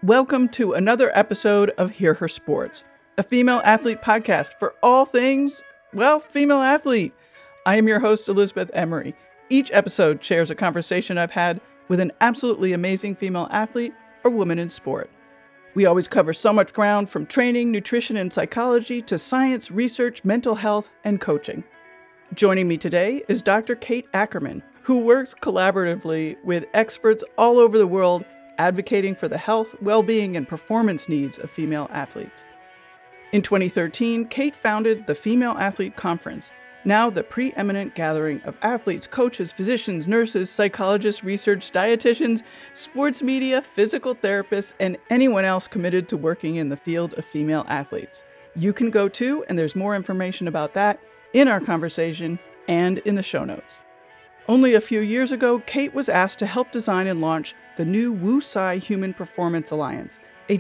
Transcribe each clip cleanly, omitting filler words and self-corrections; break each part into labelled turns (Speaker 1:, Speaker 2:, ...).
Speaker 1: Welcome to another episode of Hear Her Sports, a female athlete podcast for all things, well, female athlete. I am your host, Elizabeth Emery. Each episode shares a conversation I've had with an absolutely amazing female athlete or woman in sport. We always cover so much ground, from training, nutrition, and psychology to science, research, mental health, and coaching. Joining me today is Dr. Kate Ackerman, who works collaboratively with experts all over the world advocating for the health, well-being, and performance needs of female athletes. In 2013, Kate founded the Female Athlete Conference, now the preeminent gathering of athletes, coaches, physicians, nurses, psychologists, research, dietitians, sports media, physical therapists, and anyone else committed to working in the field of female athletes. You can go too, and there's more information about that in our conversation and in the show notes. Only a few years ago, Kate was asked to help design and launch the new WuSci Human Performance Alliance, a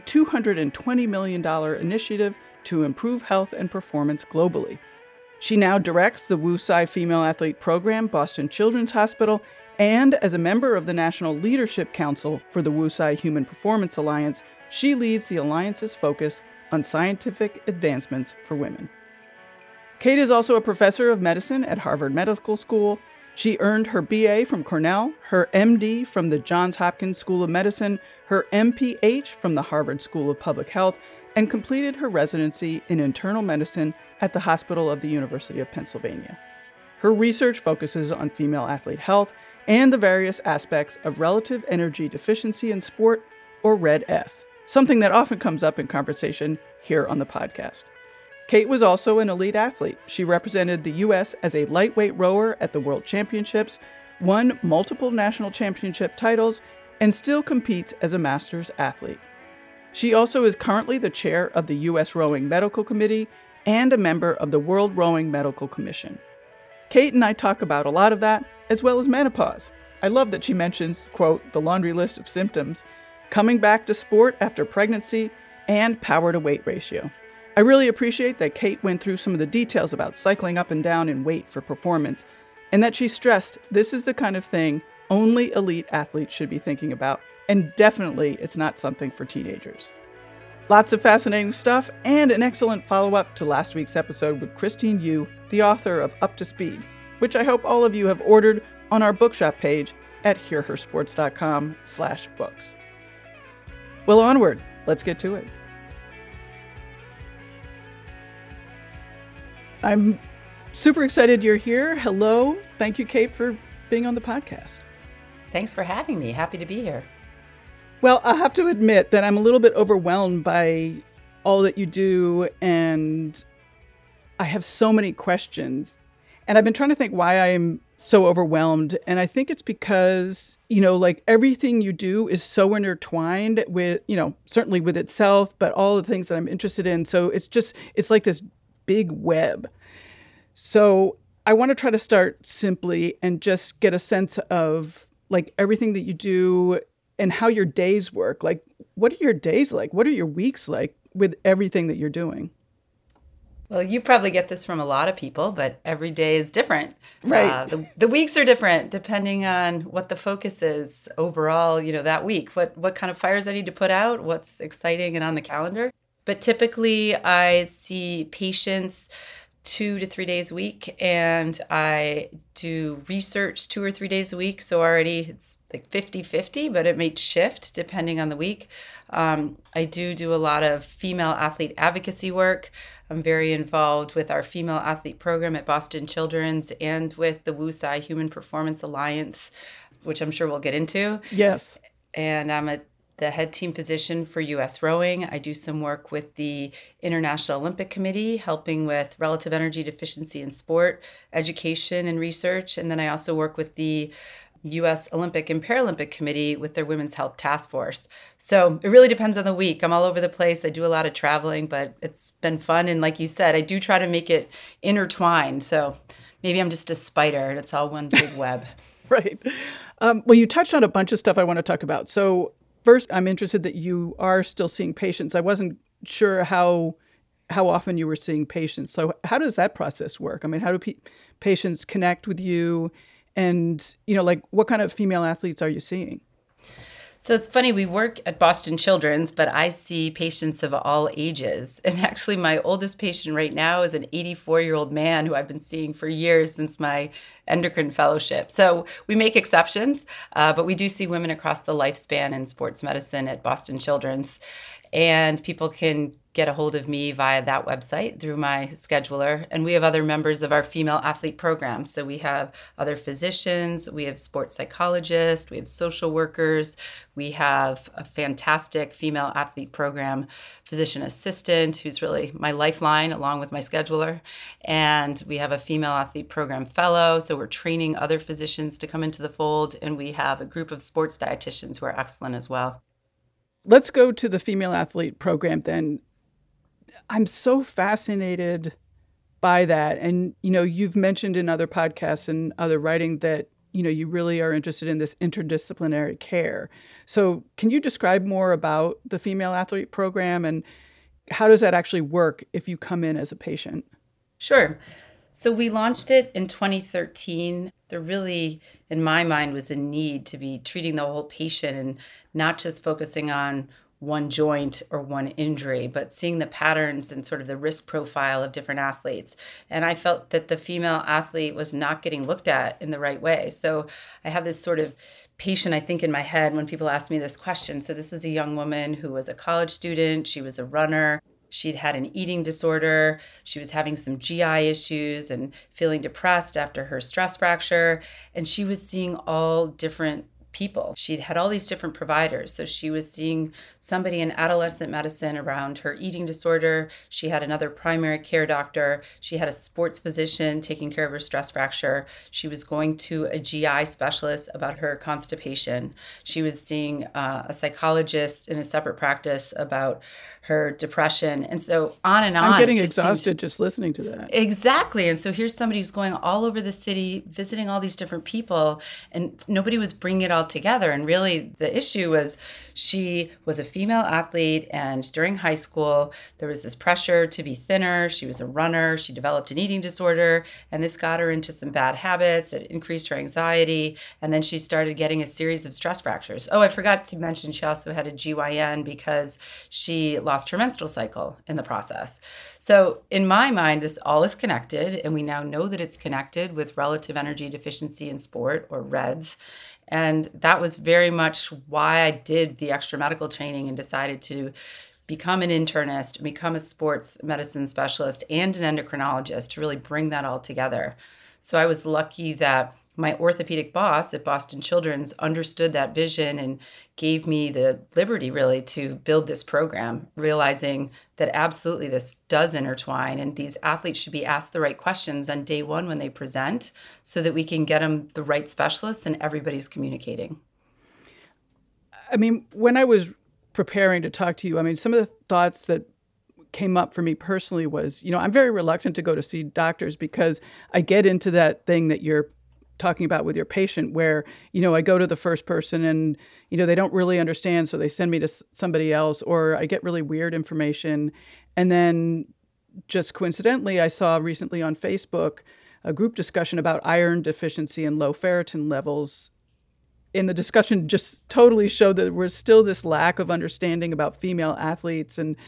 Speaker 1: $220 million initiative to improve health and performance globally. She now directs the WuSci Female Athlete Program, Boston Children's Hospital, and as a member of the National Leadership Council for the WuSci Human Performance Alliance, she leads the Alliance's focus on scientific advancements for women. Kate is also a professor of medicine at Harvard Medical School. She earned her BA from Cornell, her MD from the Johns Hopkins School of Medicine, her MPH from the Harvard School of Public Health, and completed her residency in internal medicine at the Hospital of the University of Pennsylvania. Her research focuses on female athlete health and the various aspects of relative energy deficiency in sport, or RED-S, something that often comes up in conversation here on the podcast. Kate was also an elite athlete. She represented the U.S. as a lightweight rower at the World Championships, won multiple national championship titles, and still competes as a masters athlete. She also is currently the chair of the U.S. Rowing Medical Committee and a member of the World Rowing Medical Commission. Kate and I talk about a lot of that, as well as menopause. I love that she mentions, quote, the laundry list of symptoms, coming back to sport after pregnancy, and power to weight ratio. I really appreciate that Kate went through some of the details about cycling up and down in weight for performance, and that she stressed this is the kind of thing only elite athletes should be thinking about, and definitely it's not something for teenagers. Lots of fascinating stuff, and an excellent follow-up to last week's episode with Christine Yu, the author of Up to Speed, which I hope all of you have ordered on our bookshop page at hearhersports.com/books. Well, onward. Let's get to it. I'm super excited you're here. Hello. Thank you, Kate, for being on the podcast.
Speaker 2: Thanks for having me. Happy to be here.
Speaker 1: Well, I have to admit that I'm a little bit overwhelmed by all that you do, and I have so many questions. And I've been trying to think why I'm so overwhelmed. And I think it's because, like everything you do is so intertwined with, certainly with itself, but all the things that I'm interested in. So it's like this big web. So I want to try to start simply and just get a sense of like everything that you do and how your days work. Like, what are your days like? What are your weeks like with everything that you're doing?
Speaker 2: Well, you probably get this from a lot of people, but every day is different.
Speaker 1: Right.
Speaker 2: The weeks are different depending on what the focus is overall, that week, what kind of fires I need to put out, what's exciting and on the calendar. But typically I see patients 2 to 3 days a week, and I do research 2 or 3 days a week. So already it's like 50-50, but it may shift depending on the week. I do a lot of female athlete advocacy work. I'm very involved with our female athlete program at Boston Children's and with the WuSci Human Performance Alliance, which I'm sure we'll get into.
Speaker 1: Yes.
Speaker 2: And I'm the head team physician for U.S. Rowing. I do some work with the International Olympic Committee, helping with relative energy deficiency in sport, education and research. And then I also work with the U.S. Olympic and Paralympic Committee with their Women's Health Task Force. So it really depends on the week. I'm all over the place. I do a lot of traveling, but it's been fun. And like you said, I do try to make it intertwined. So maybe I'm just a spider and it's all one big web.
Speaker 1: Right. Well, you touched on a bunch of stuff I want to talk about. So first, I'm interested that you are still seeing patients. I wasn't sure how often you were seeing patients. So how does that process work? I mean, how do patients connect with you? And, like, what kind of female athletes are you seeing?
Speaker 2: So it's funny, we work at Boston Children's, but I see patients of all ages. And actually, my oldest patient right now is an 84-year-old man who I've been seeing for years since my endocrine fellowship. So we make exceptions, but we do see women across the lifespan in sports medicine at Boston Children's. And people can get a hold of me via that website through my scheduler. And we have other members of our female athlete program. So we have other physicians, we have sports psychologists, we have social workers, we have a fantastic female athlete program physician assistant who's really my lifeline along with my scheduler. And we have a female athlete program fellow. So we're training other physicians to come into the fold. And we have a group of sports dietitians who are excellent as well.
Speaker 1: Let's go to the female athlete program then. I'm so fascinated by that. And, you've mentioned in other podcasts and other writing that, you really are interested in this interdisciplinary care. So can you describe more about the female athlete program and how does that actually work if you come in as a patient?
Speaker 2: Sure. So we launched it in 2013. There really, in my mind, was a need to be treating the whole patient and not just focusing on one joint or one injury, but seeing the patterns and sort of the risk profile of different athletes. And I felt that the female athlete was not getting looked at in the right way. So I have this sort of patient, I think, in my head when people ask me this question. So this was a young woman who was a college student. She was a runner. She'd had an eating disorder. She was having some GI issues and feeling depressed after her stress fracture. And she was seeing all different people. She'd had all these different providers. So she was seeing somebody in adolescent medicine around her eating disorder. She had another primary care doctor. She had a sports physician taking care of her stress fracture. She was going to a GI specialist about her constipation. She was seeing a psychologist in a separate practice about her depression. And so on and on.
Speaker 1: I'm getting exhausted just listening to that.
Speaker 2: Exactly. And so here's somebody who's going all over the city, visiting all these different people, and nobody was bringing it all together. And really the issue was she was a female athlete, and during high school, there was this pressure to be thinner. She was a runner. She developed an eating disorder, and this got her into some bad habits. It increased her anxiety. And then she started getting a series of stress fractures. Oh, I forgot to mention she also had a GYN because she lost her menstrual cycle in the process. So in my mind, this all is connected, and we now know that it's connected with relative energy deficiency in sport, or REDS. And that was very much why I did the extra medical training and decided to become an internist, become a sports medicine specialist, and an endocrinologist to really bring that all together. So I was lucky that my orthopedic boss at Boston Children's understood that vision and gave me the liberty really to build this program, realizing that absolutely this does intertwine and these athletes should be asked the right questions on day one when they present so that we can get them the right specialists and everybody's communicating.
Speaker 1: I mean, when I was preparing to talk to you, some of the thoughts that came up for me personally was, I'm very reluctant to go to see doctors because I get into that thing that you're talking about with your patient where, I go to the first person and, they don't really understand. So they send me to somebody else, or I get really weird information. And then just coincidentally, I saw recently on Facebook a group discussion about iron deficiency and low ferritin levels. And the discussion just totally showed that there was still this lack of understanding about female athletes and,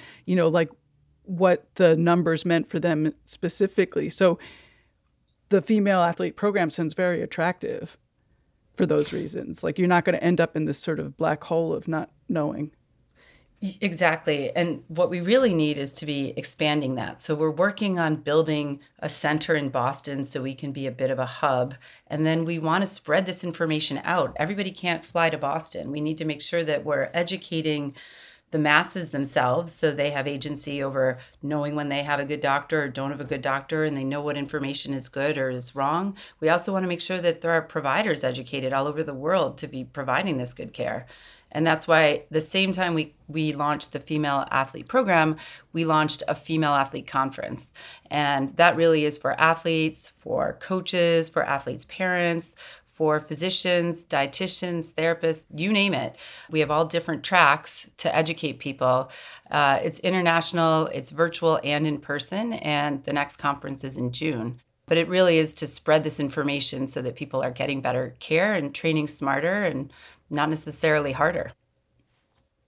Speaker 1: what the numbers meant for them specifically. So the female athlete program sounds very attractive for those reasons. Like, you're not going to end up in this sort of black hole of not knowing.
Speaker 2: Exactly. And what we really need is to be expanding that. So we're working on building a center in Boston so we can be a bit of a hub. And then we want to spread this information out. Everybody can't fly to Boston. We need to make sure that we're educating the masses themselves so they have agency over knowing when they have a good doctor or don't have a good doctor, and they know what information is good or is wrong. We also want to make sure that there are providers educated all over the world to be providing this good care. And that's why the same time we launched the female athlete program, we launched a female athlete conference. And that really is for athletes, for coaches, for athletes' parents, for physicians, dietitians, therapists, you name it. We have all different tracks to educate people. It's international, it's virtual and in person, and the next conference is in June. But it really is to spread this information so that people are getting better care and training smarter and not necessarily harder.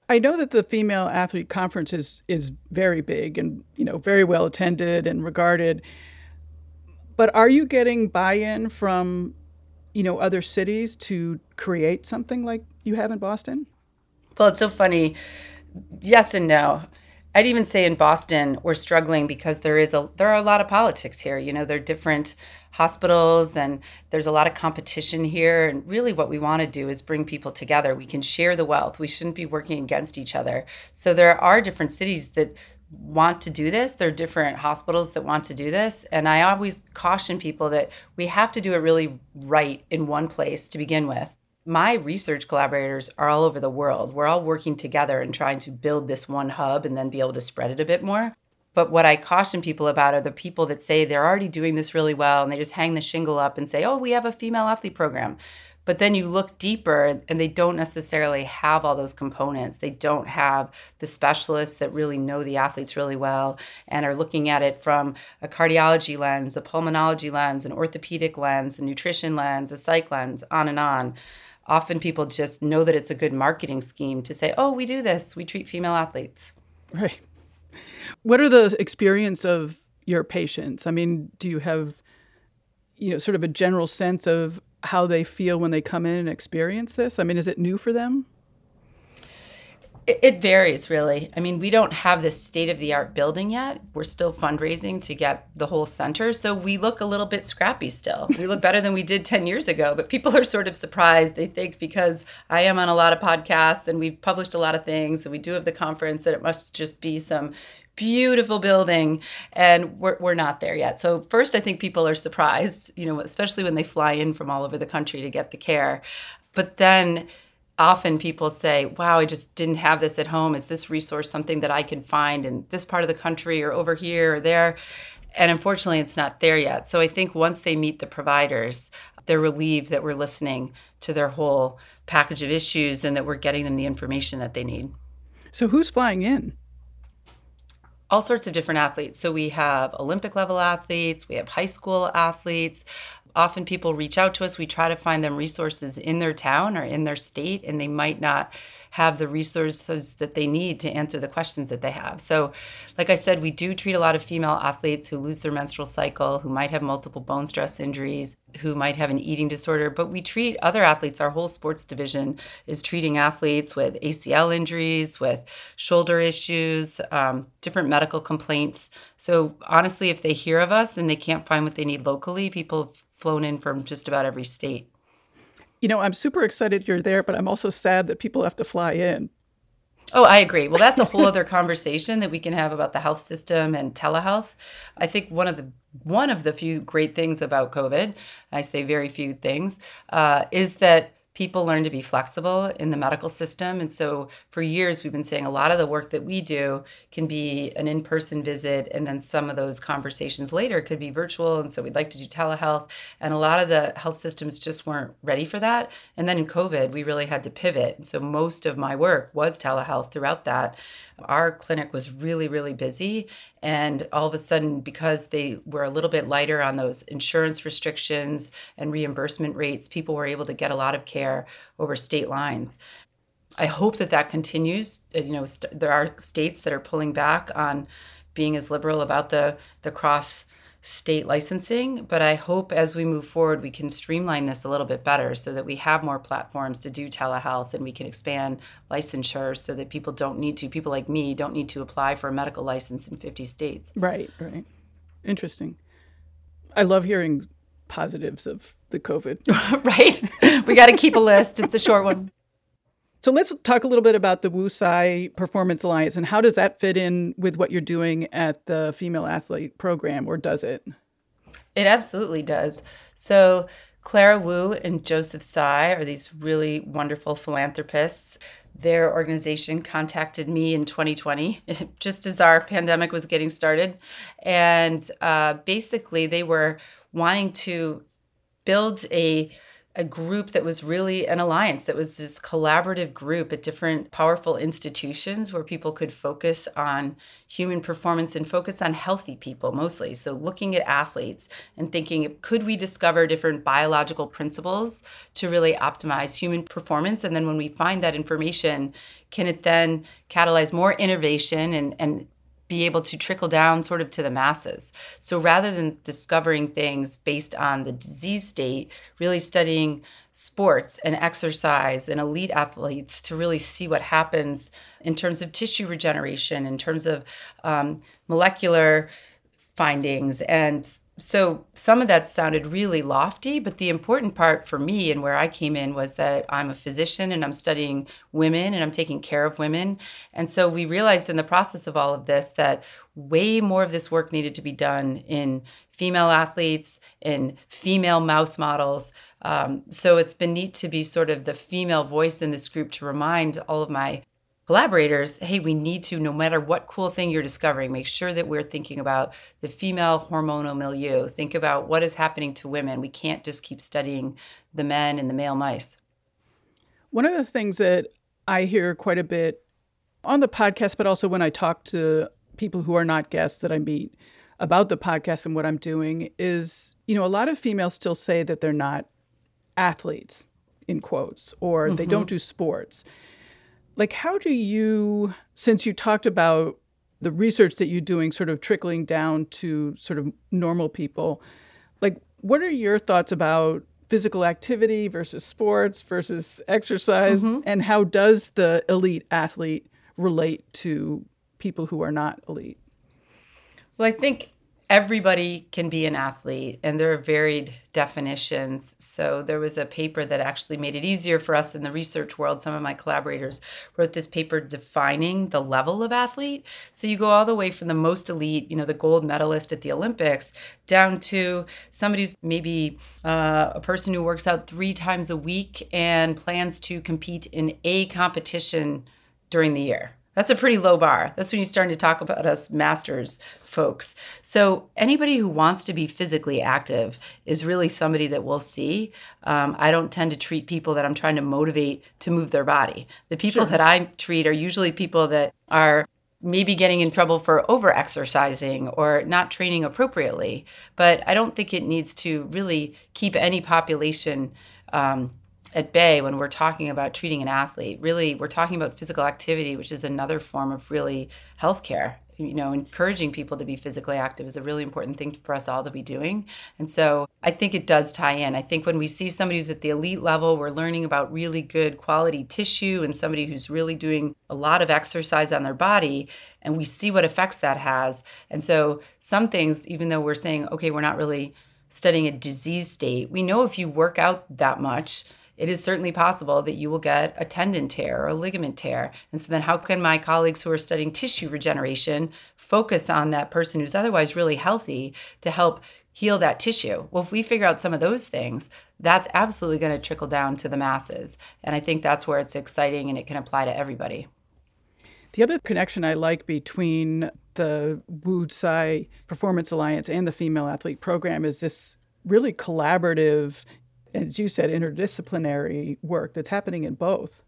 Speaker 1: I know that the Female Athlete Conference is very big and, very well attended and regarded. But are you getting buy-in from, other cities to create something like you have in Boston?
Speaker 2: Well, it's so funny. Yes and no. I'd even say in Boston, we're struggling because there are a lot of politics here. There are different hospitals and there's a lot of competition here. And really what we want to do is bring people together. We can share the wealth. We shouldn't be working against each other. So there are different cities that want to do this. There are different hospitals that want to do this. And I always caution people that we have to do it really right in one place to begin with. My research collaborators are all over the world. We're all working together and trying to build this one hub and then be able to spread it a bit more. But what I caution people about are the people that say they're already doing this really well and they just hang the shingle up and say, oh, we have a female athlete program. But then you look deeper and they don't necessarily have all those components. They don't have the specialists that really know the athletes really well and are looking at it from a cardiology lens, a pulmonology lens, an orthopedic lens, a nutrition lens, a psych lens, on and on. Often people just know that it's a good marketing scheme to say, oh, we do this. We treat female athletes.
Speaker 1: Right. What are the experience of your patients? I mean, do you have, sort of a general sense of how they feel when they come in and experience this? I mean, is it new for them?
Speaker 2: It varies, really. I mean, we don't have this state-of-the-art building yet. We're still fundraising to get the whole center. So we look a little bit scrappy still. We look better than we did 10 years ago. But people are sort of surprised. They think because I am on a lot of podcasts and we've published a lot of things and we do have the conference that it must just be some beautiful building. And we're not there yet. So first, I think people are surprised, especially when they fly in from all over the country to get the care. But then often people say, wow, I just didn't have this at home. Is this resource something that I can find in this part of the country or over here or there? And unfortunately, it's not there yet. So I think once they meet the providers, they're relieved that we're listening to their whole package of issues and that we're getting them the information that they need.
Speaker 1: So who's flying in?
Speaker 2: All sorts of different athletes. So we have Olympic level athletes, we have high school athletes. Often people reach out to us. We try to find them resources in their town or in their state, and they might not have the resources that they need to answer the questions that they have. So, like I said, we do treat a lot of female athletes who lose their menstrual cycle, who might have multiple bone stress injuries, who might have an eating disorder, but we treat other athletes. Our whole sports division is treating athletes with ACL injuries, with shoulder issues, different medical complaints. So honestly, if they hear of us and they can't find what they need locally, people have flown in from just about every state.
Speaker 1: I'm super excited you're there, but I'm also sad that people have to fly in.
Speaker 2: Oh, I agree. Well, that's a whole other conversation that we can have about the health system and telehealth. I think one of the few great things about COVID, I say very few things, is that people learn to be flexible in the medical system. And so for years, we've been saying a lot of the work that we do can be an in-person visit. And then some of those conversations later could be virtual. And so we'd like to do telehealth. And a lot of the health systems just weren't ready for that. And then in COVID, we really had to pivot. And so most of my work was telehealth throughout that. Our clinic was really, really busy. And all of a sudden, because they were a little bit lighter on those insurance restrictions and reimbursement rates, people were able to get a lot of care over state lines. I hope that continues. There are states that are pulling back on being as liberal about the cross-state licensing, but I hope as we move forward, we can streamline this a little bit better so that we have more platforms to do telehealth and we can expand licensure so that people like me don't need to apply for a medical license in 50 states.
Speaker 1: Right. Interesting. I love hearing positives of the COVID.
Speaker 2: Right. We got to keep a list. It's a short one.
Speaker 1: So let's talk a little bit about the WUSAI Performance Alliance and how does that fit in with what you're doing at the Female Athlete Program, or does it?
Speaker 2: It absolutely does. So Clara Wu and Joseph Tsai are these really wonderful philanthropists. Their organization contacted me in 2020, just as our pandemic was getting started. And basically, they were wanting to build a a group that was really an alliance, that was this collaborative group at different powerful institutions where people could focus on human performance and focus on healthy people mostly. So looking at athletes and thinking, could we discover different biological principles to really optimize human performance? And then when we find that information, can it then catalyze more innovation and be able to trickle down sort of to the masses? So rather than discovering things based on the disease state, really studying sports and exercise and elite athletes to really see what happens in terms of tissue regeneration, in terms of molecular findings. And so some of that sounded really lofty, but the important part for me and where I came in was that I'm a physician and I'm studying women and I'm taking care of women. And so we realized in the process of all of this that way more of this work needed to be done in female athletes, in female mouse models. So it's been neat to be sort of the female voice in this group to remind all of my collaborators, hey, we need to, no matter what cool thing you're discovering, make sure that we're thinking about the female hormonal milieu. Think about what is happening to women. We can't just keep studying the men and the male mice.
Speaker 1: One of the things that I hear quite a bit on the podcast, but also when I talk to people who are not guests that I meet about the podcast and what I'm doing is, a lot of females still say that they're not athletes, in quotes, or they don't do sports. Like, how do you, since you talked about the research that you're doing sort of trickling down to sort of normal people, like, what are your thoughts about physical activity versus sports versus exercise? And how does the elite athlete relate to people who are not elite?
Speaker 2: Well, I think everybody can be an athlete, and there are varied definitions. So there was a paper that actually made it easier for us in the research world. Some of my collaborators wrote this paper defining the level of athlete. So you go all the way from the most elite, the gold medalist at the Olympics, down to somebody who's maybe a person who works out 3 times a week and plans to compete in a competition during the year. That's a pretty low bar. That's when you start to talk about us masters folks. So anybody who wants to be physically active is really somebody that we'll see. I don't tend to treat people that I'm trying to motivate to move their body. The people that I treat are usually people that are maybe getting in trouble for over-exercising or not training appropriately. But I don't think it needs to really keep any population at bay when we're talking about treating an athlete. Really, we're talking about physical activity, which is another form of really healthcare. Encouraging people to be physically active is a really important thing for us all to be doing. And so I think it does tie in. I think when we see somebody who's at the elite level, we're learning about really good quality tissue and somebody who's really doing a lot of exercise on their body, and we see what effects that has. And so some things, even though we're saying, okay, we're not really studying a disease state, we know if you work out that much, it is certainly possible that you will get a tendon tear or a ligament tear. And so then how can my colleagues who are studying tissue regeneration focus on that person who's otherwise really healthy to help heal that tissue? Well, if we figure out some of those things, that's absolutely going to trickle down to the masses. And I think that's where it's exciting and it can apply to everybody.
Speaker 1: The other connection I like between the Wu Tsai Performance Alliance and the Female Athlete Program is this really collaborative, as you said, interdisciplinary work that's happening in both.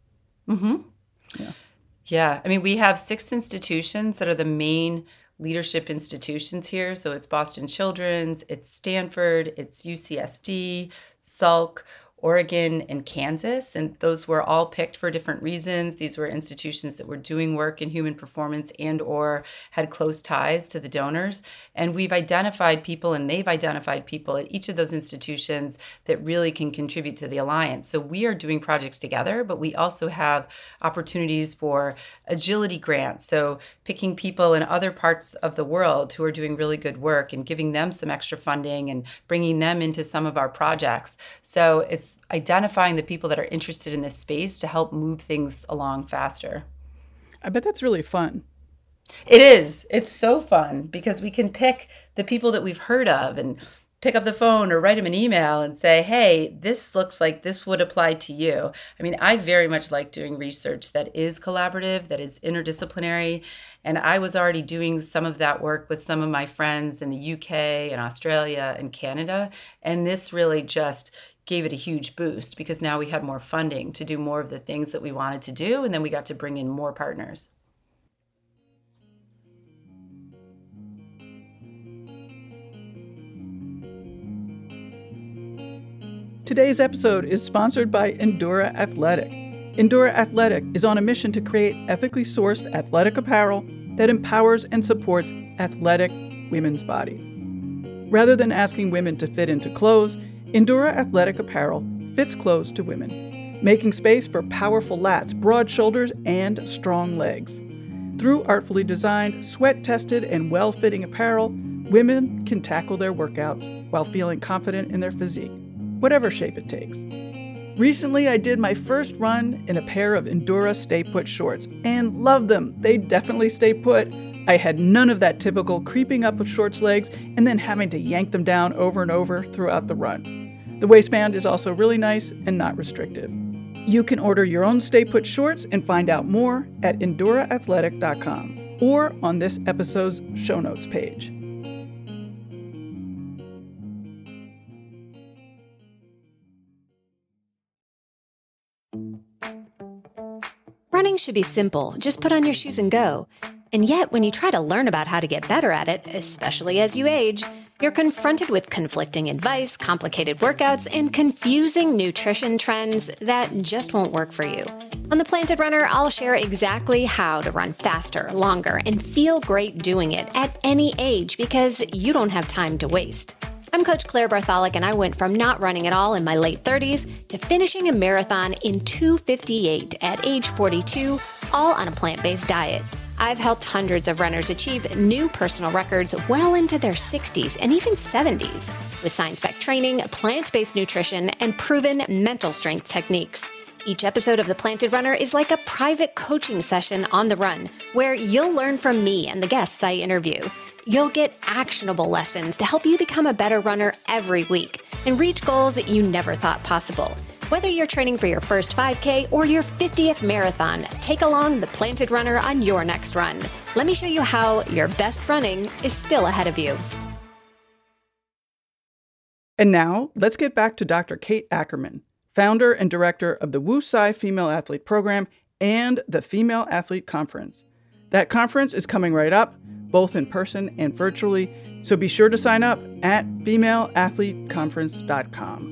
Speaker 2: Yeah. I mean, we have 6 institutions that are the main leadership institutions here. So it's Boston Children's, it's Stanford, it's UCSD, Salk, Oregon, and Kansas. And those were all picked for different reasons. These were institutions that were doing work in human performance and or had close ties to the donors. And we've identified people and they've identified people at each of those institutions that really can contribute to the alliance. So we are doing projects together, but we also have opportunities for agility grants. So picking people in other parts of the world who are doing really good work and giving them some extra funding and bringing them into some of our projects. So it's identifying the people that are interested in this space to help move things along faster.
Speaker 1: I bet that's really fun.
Speaker 2: It is. It's so fun because we can pick the people that we've heard of and pick up the phone or write them an email and say, hey, this looks like this would apply to you. I mean, I very much like doing research that is collaborative, that is interdisciplinary. And I was already doing some of that work with some of my friends in the UK and Australia and Canada. And this really just gave it a huge boost because now we had more funding to do more of the things that we wanted to do. And then we got to bring in more partners.
Speaker 1: Today's episode is sponsored by Endura Athletic. Endura Athletic is on a mission to create ethically sourced athletic apparel that empowers and supports athletic women's bodies. Rather than asking women to fit into clothes, Endura Athletic apparel fits clothes to women, making space for powerful lats, broad shoulders, and strong legs. Through artfully designed, sweat-tested, and well-fitting apparel, women can tackle their workouts while feeling confident in their physique, whatever shape it takes. Recently, I did my first run in a pair of Endura Stay Put shorts and loved them. They definitely stay put. I had none of that typical creeping up of shorts legs and then having to yank them down over and over throughout the run. The waistband is also really nice and not restrictive. You can order your own Stay Put shorts and find out more at enduraathletic.com or on this episode's show notes page.
Speaker 3: Running should be simple. Just put on your shoes and go. And yet, when you try to learn about how to get better at it, especially as you age, you're confronted with conflicting advice, complicated workouts, and confusing nutrition trends that just won't work for you. On The Planted Runner, I'll share exactly how to run faster, longer, and feel great doing it at any age because you don't have time to waste. I'm Coach Claire Bartholic, and I went from not running at all in my late 30s to finishing a marathon in 2:58 at age 42, all on a plant-based diet. I've helped hundreds of runners achieve new personal records well into their 60s and even 70s with science-backed training, plant-based nutrition, and proven mental strength techniques. Each episode of The Planted Runner is like a private coaching session on the run where you'll learn from me and the guests I interview. You'll get actionable lessons to help you become a better runner every week and reach goals you never thought possible. Whether you're training for your first 5K or your 50th marathon, take along The Planted Runner on your next run. Let me show you how your best running is still ahead of you.
Speaker 1: And now, let's get back to Dr. Kate Ackerman, founder and director of the WuSci Female Athlete Program and the Female Athlete Conference. That conference is coming right up, both in person and virtually, so be sure to sign up at femaleathleteconference.com.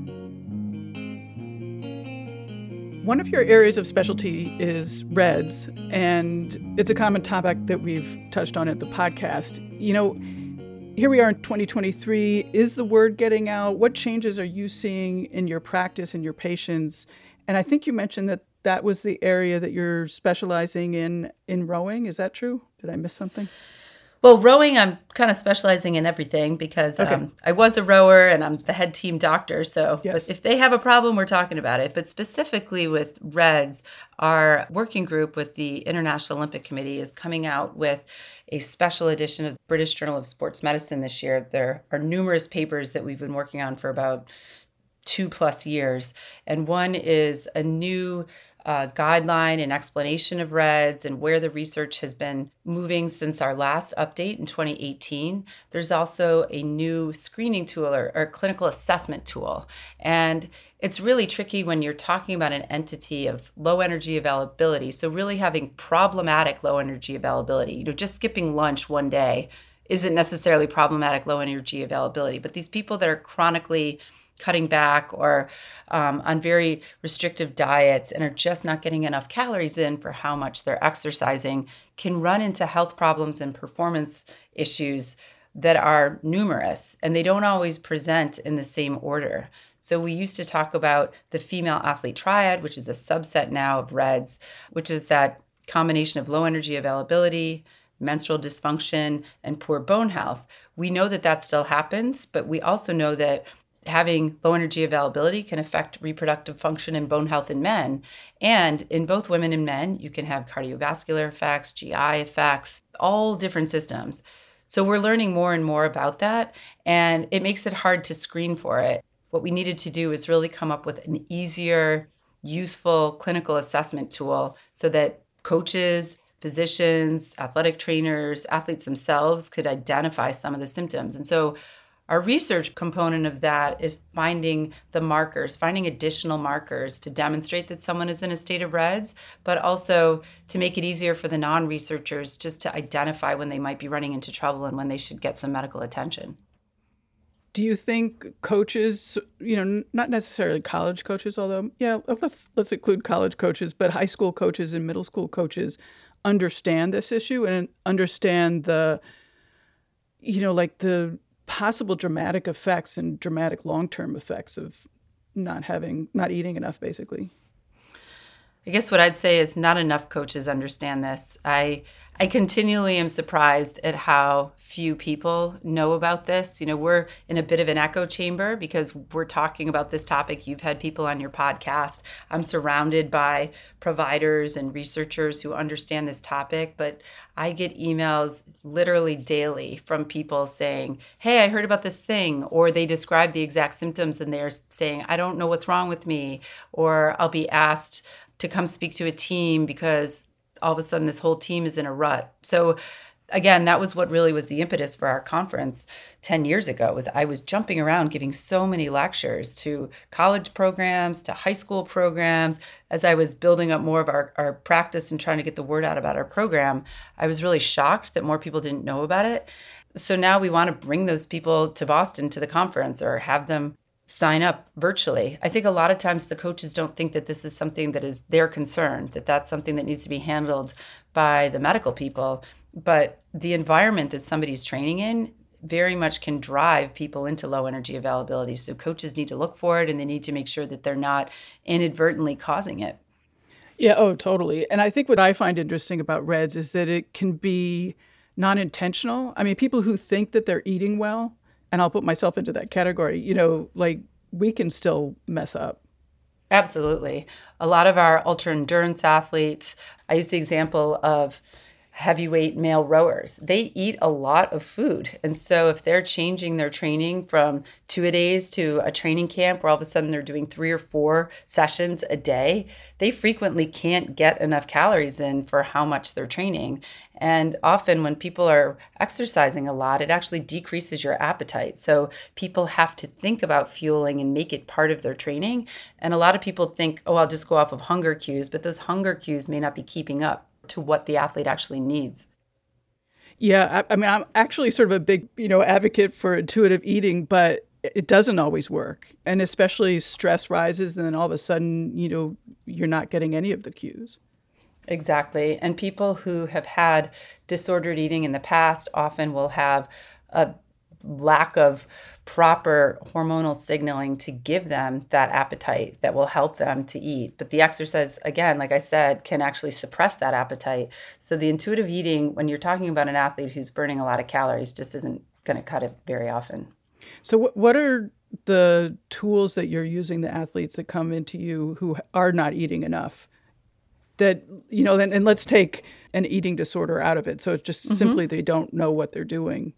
Speaker 1: One of your areas of specialty is RED-S, and it's a common topic that we've touched on at the podcast. You know, here we are in 2023. Is the word getting out? What changes are you seeing in your practice and your patients? And I think you mentioned that that was the area that you're specializing in rowing. Is that true? Did I miss something?
Speaker 2: Well, rowing, I'm kind of specializing in everything because I was a rower and I'm the head team doctor. So
Speaker 1: yes.
Speaker 2: If they have a problem, we're talking about it. But specifically with RED-S, our working group with the International Olympic Committee is coming out with a special edition of the British Journal of Sports Medicine this year. There are numerous papers that we've been working on for about 2+ years. And one is a new guideline and explanation of RED-S and where the research has been moving since our last update in 2018. There's also a new screening tool or clinical assessment tool. And it's really tricky when you're talking about an entity of low energy availability. So really having problematic low energy availability, just skipping lunch one day isn't necessarily problematic low energy availability. But these people that are chronically cutting back or on very restrictive diets and are just not getting enough calories in for how much they're exercising can run into health problems and performance issues that are numerous, and they don't always present in the same order. So we used to talk about the female athlete triad, which is a subset now of RED-S, which is that combination of low energy availability, menstrual dysfunction, and poor bone health. We know that that still happens, but we also know that having low energy availability can affect reproductive function and bone health in men. And in both women and men, you can have cardiovascular effects, GI effects, all different systems. So we're learning more and more about that, and it makes it hard to screen for it. What we needed to do is really come up with an easier, useful clinical assessment tool so that coaches, physicians, athletic trainers, athletes themselves could identify some of the symptoms. And so our research component of that is finding the markers, finding additional markers to demonstrate that someone is in a state of RED-S, but also to make it easier for the non-researchers just to identify when they might be running into trouble and when they should get some medical attention.
Speaker 1: Do you think coaches, not necessarily college coaches, although, let's include college coaches, but high school coaches and middle school coaches understand this issue and understand the possible dramatic effects and dramatic long-term effects of not eating enough, basically?
Speaker 2: I guess what I'd say is not enough coaches understand this. I continually am surprised at how few people know about this. We're in a bit of an echo chamber because we're talking about this topic. You've had people on your podcast. I'm surrounded by providers and researchers who understand this topic, but I get emails literally daily from people saying, hey, I heard about this thing, or they describe the exact symptoms and they're saying, I don't know what's wrong with me, or I'll be asked to come speak to a team because all of a sudden this whole team is in a rut. So again, that was what really was the impetus for our conference 10 years ago, was I was jumping around giving so many lectures to college programs, to high school programs. As I was building up more of our practice and trying to get the word out about our program, I was really shocked that more people didn't know about it. So now we want to bring those people to Boston to the conference or have them sign up virtually. I think a lot of times the coaches don't think that this is something that is their concern, that that's something that needs to be handled by the medical people. But the environment that somebody's training in very much can drive people into low energy availability. So coaches need to look for it and they need to make sure that they're not inadvertently causing it.
Speaker 1: Yeah, oh, totally. And I think what I find interesting about RED-S is that it can be non-intentional. I mean, people who think that they're eating well, and I'll put myself into that category, we can still mess up.
Speaker 2: Absolutely. A lot of our ultra endurance athletes, I use the example of heavyweight male rowers. They eat a lot of food. And so if they're changing their training from 2-a-days to a training camp where all of a sudden they're doing 3 or 4 sessions a day, they frequently can't get enough calories in for how much they're training. And often when people are exercising a lot, it actually decreases your appetite. So people have to think about fueling and make it part of their training. And a lot of people think, oh, I'll just go off of hunger cues, but those hunger cues may not be keeping up to what the athlete actually needs.
Speaker 1: Yeah, I mean, I'm actually sort of a big, advocate for intuitive eating, but it doesn't always work. And especially stress rises and then all of a sudden, you're not getting any of the cues.
Speaker 2: Exactly. And people who have had disordered eating in the past often will have a lack of proper hormonal signaling to give them that appetite that will help them to eat. But the exercise, again, like I said, can actually suppress that appetite. So the intuitive eating, when you're talking about an athlete who's burning a lot of calories, just isn't going to cut it very often.
Speaker 1: So what are the tools that you're using, the athletes that come into you who are not eating enough? That, and let's take an eating disorder out of it. So it's just simply they don't know what they're doing.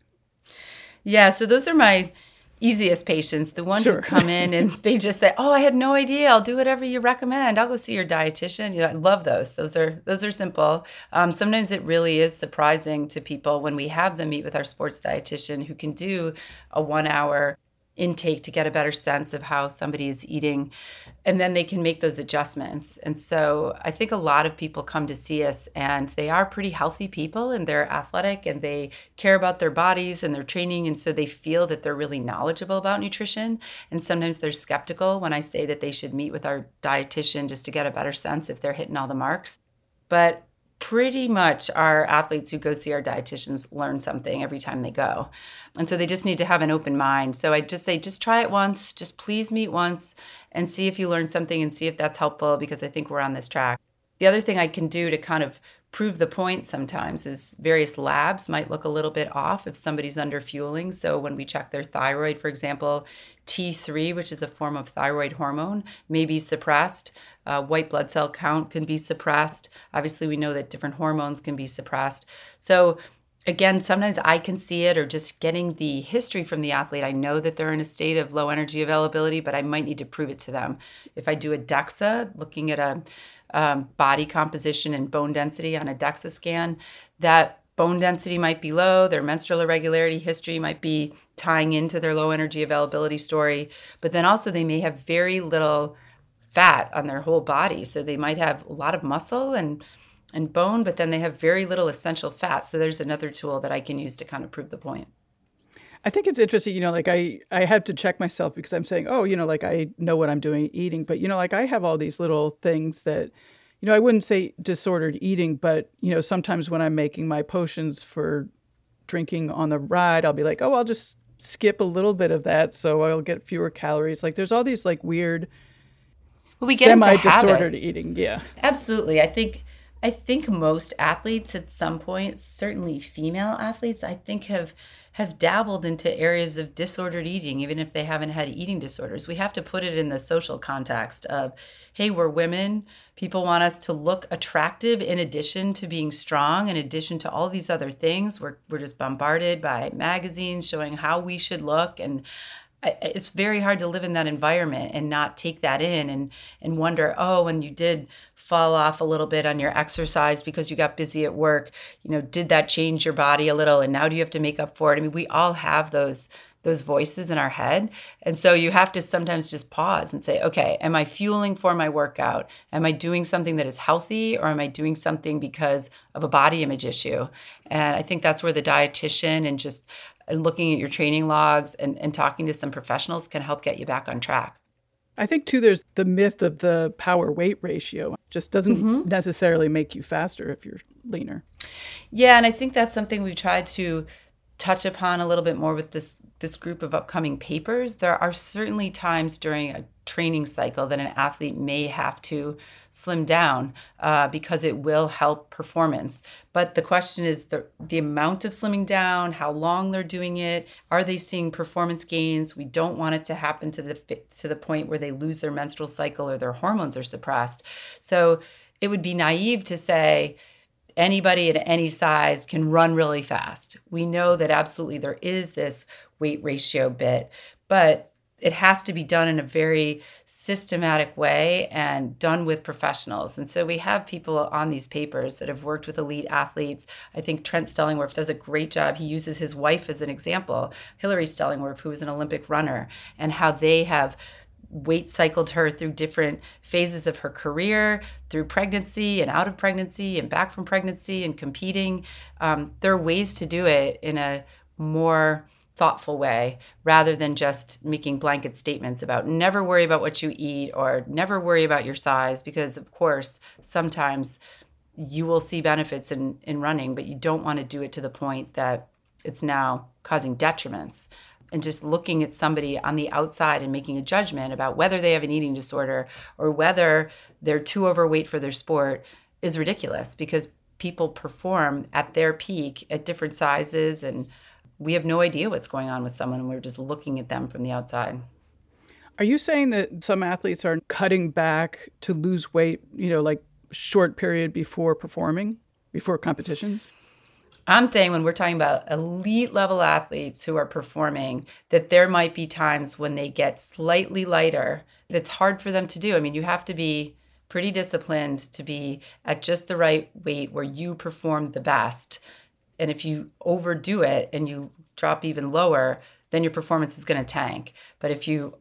Speaker 2: Yeah, so those are my easiest patients, the ones who come in and they just say, oh, I had no idea. I'll do whatever you recommend. I'll go see your dietitian. I love those. Those are simple. Sometimes it really is surprising to people when we have them meet with our sports dietitian who can do a 1-hour intake to get a better sense of how somebody is eating, and then they can make those adjustments. And so I think a lot of people come to see us and they are pretty healthy people and they're athletic and they care about their bodies and their training, and so they feel that they're really knowledgeable about nutrition. And sometimes they're skeptical when I say that they should meet with our dietitian just to get a better sense if they're hitting all the marks. But pretty much our athletes who go see our dietitians learn something every time they go. And so they just need to have an open mind. So I just say, just try it once, just please meet once and see if you learn something and see if that's helpful, because I think we're on this track. The other thing I can do to kind of prove the point sometimes is various labs might look a little bit off if somebody's under fueling. So when we check their thyroid, for example, T3, which is a form of thyroid hormone, may be suppressed. White blood cell count can be suppressed. Obviously, we know that different hormones can be suppressed. So Again, sometimes I can see it, or just getting the history from the athlete. I know that they're in a state of low energy availability, but I might need to prove it to them. If I do a DEXA, looking at a body composition and bone density on a DEXA scan, that bone density might be low, their menstrual irregularity history might be tying into their low energy availability story, but then also they may have very little fat on their whole body. So they might have a lot of muscle and bone, but then they have very little essential fat. So there's another tool that I can use to kind of prove the point.
Speaker 1: I think it's interesting, like I had to check myself because I'm saying, like I know what I'm doing eating, but, like I have all these little things that, I wouldn't say disordered eating, but, sometimes when I'm making my potions for drinking on the ride, I'll be like, oh, I'll just skip a little bit of that so I'll get fewer calories. Like there's all these like weird
Speaker 2: we get into
Speaker 1: semi-disordered
Speaker 2: habits.
Speaker 1: eating. Yeah,
Speaker 2: absolutely. I think most athletes at some point, certainly female athletes, I think have dabbled into areas of disordered eating, even if they haven't had eating disorders. We have to put it in the social context of, hey, we're women. People want us to look attractive in addition to being strong, in addition to all these other things. We're just bombarded by magazines showing how we should look. And it's very hard to live in that environment and not take that in and wonder, oh, when you did fall off a little bit on your exercise because you got busy at work, did that change your body a little? And now do you have to make up for it? I mean, we all have those voices in our head. And so you have to sometimes just pause and say, okay, am I fueling for my workout? Am I doing something that is healthy, or am I doing something because of a body image issue? And I think that's where the dietitian and just looking at your training logs and talking to some professionals can help get you back on track.
Speaker 1: I think, too, there's the myth of the power-weight ratio. It just doesn't necessarily make you faster if you're leaner.
Speaker 2: Yeah, and I think that's something we've tried to touch upon a little bit more with this group of upcoming papers. There are certainly times during a training cycle that an athlete may have to slim down because it will help performance. But the question is the amount of slimming down, how long they're doing it, are they seeing performance gains? We don't want it to happen to the point where they lose their menstrual cycle or their hormones are suppressed. So it would be naive to say anybody at any size can run really fast. We know that absolutely there is this weight ratio bit, but it has to be done in a very systematic way and done with professionals. And so we have people on these papers that have worked with elite athletes. I think Trent Stellingwerff does a great job. He uses his wife as an example, Hillary Stellingwerff, who was an Olympic runner, and how they have weight cycled her through different phases of her career, through pregnancy and out of pregnancy and back from pregnancy and competing. There are ways to do it in a more thoughtful way rather than just making blanket statements about never worry about what you eat or never worry about your size, because of course sometimes you will see benefits in running, but you don't want to do it to the point that it's now causing detriments. And just looking at somebody on the outside and making a judgment about whether they have an eating disorder or whether they're too overweight for their sport is ridiculous, because people perform at their peak at different sizes, and we have no idea what's going on with someone. We're just looking at them from the outside.
Speaker 1: Are you saying that some athletes are cutting back to lose weight, like short period before performing, before competitions?
Speaker 2: I'm saying when we're talking about elite level athletes who are performing, that there might be times when they get slightly lighter. It's hard for them to do. I mean, you have to be pretty disciplined to be at just the right weight where you perform the best. And if you overdo it and you drop even lower, then your performance is going to tank. But if you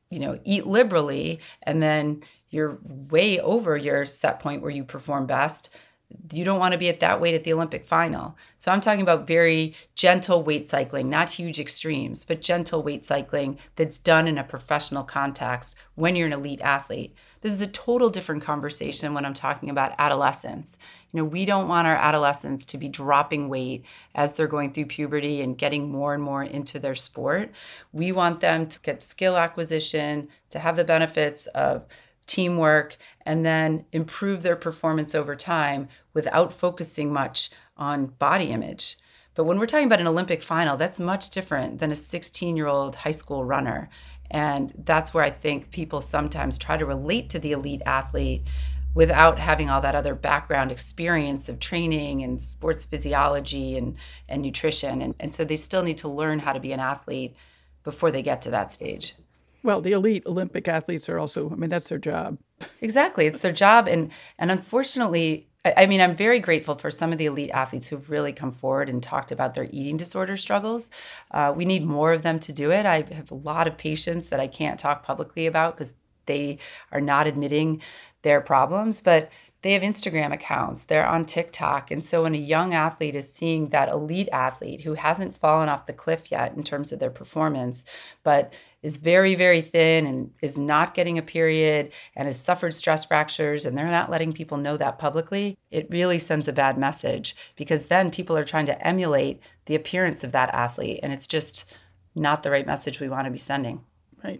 Speaker 2: eat liberally and then you're way over your set point where you perform best, you don't want to be at that weight at the Olympic final. So I'm talking about very gentle weight cycling, not huge extremes, but gentle weight cycling that's done in a professional context when you're an elite athlete. This is a total different conversation when I'm talking about adolescents. We don't want our adolescents to be dropping weight as they're going through puberty and getting more and more into their sport. We want them to get skill acquisition, to have the benefits of teamwork, and then improve their performance over time without focusing much on body image. But when we're talking about an Olympic final, that's much different than a 16-year-old high school runner. And that's where I think people sometimes try to relate to the elite athlete without having all that other background experience of training and sports physiology and nutrition. And so they still need to learn how to be an athlete before they get to that stage.
Speaker 1: Well, the elite Olympic athletes are also, that's their job.
Speaker 2: Exactly. It's their job. And unfortunately, I'm very grateful for some of the elite athletes who've really come forward and talked about their eating disorder struggles. We need more of them to do it. I have a lot of patients that I can't talk publicly about because they are not admitting their problems, but they have Instagram accounts, they're on TikTok. And so when a young athlete is seeing that elite athlete who hasn't fallen off the cliff yet in terms of their performance, but is very, very thin and is not getting a period and has suffered stress fractures, and they're not letting people know that publicly, it really sends a bad message, because then people are trying to emulate the appearance of that athlete. And it's just not the right message we want to be sending.
Speaker 1: Right.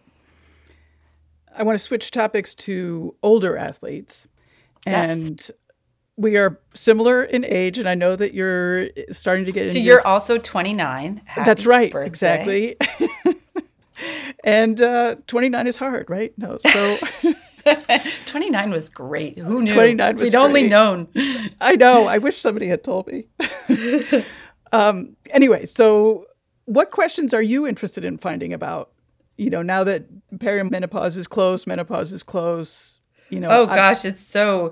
Speaker 1: I want to switch topics to older athletes. And yes, we are similar in age, and I know that you're starting to get
Speaker 2: So you're also 29.
Speaker 1: That's right,
Speaker 2: birthday.
Speaker 1: Exactly. And 29 is hard, right? No, so
Speaker 2: 29 was great. Who knew?
Speaker 1: 29 was
Speaker 2: We'd only known.
Speaker 1: I know. I wish somebody had told me. Anyway, so what questions are you interested in finding about? Now that perimenopause is close, menopause is close.
Speaker 2: Gosh, it's so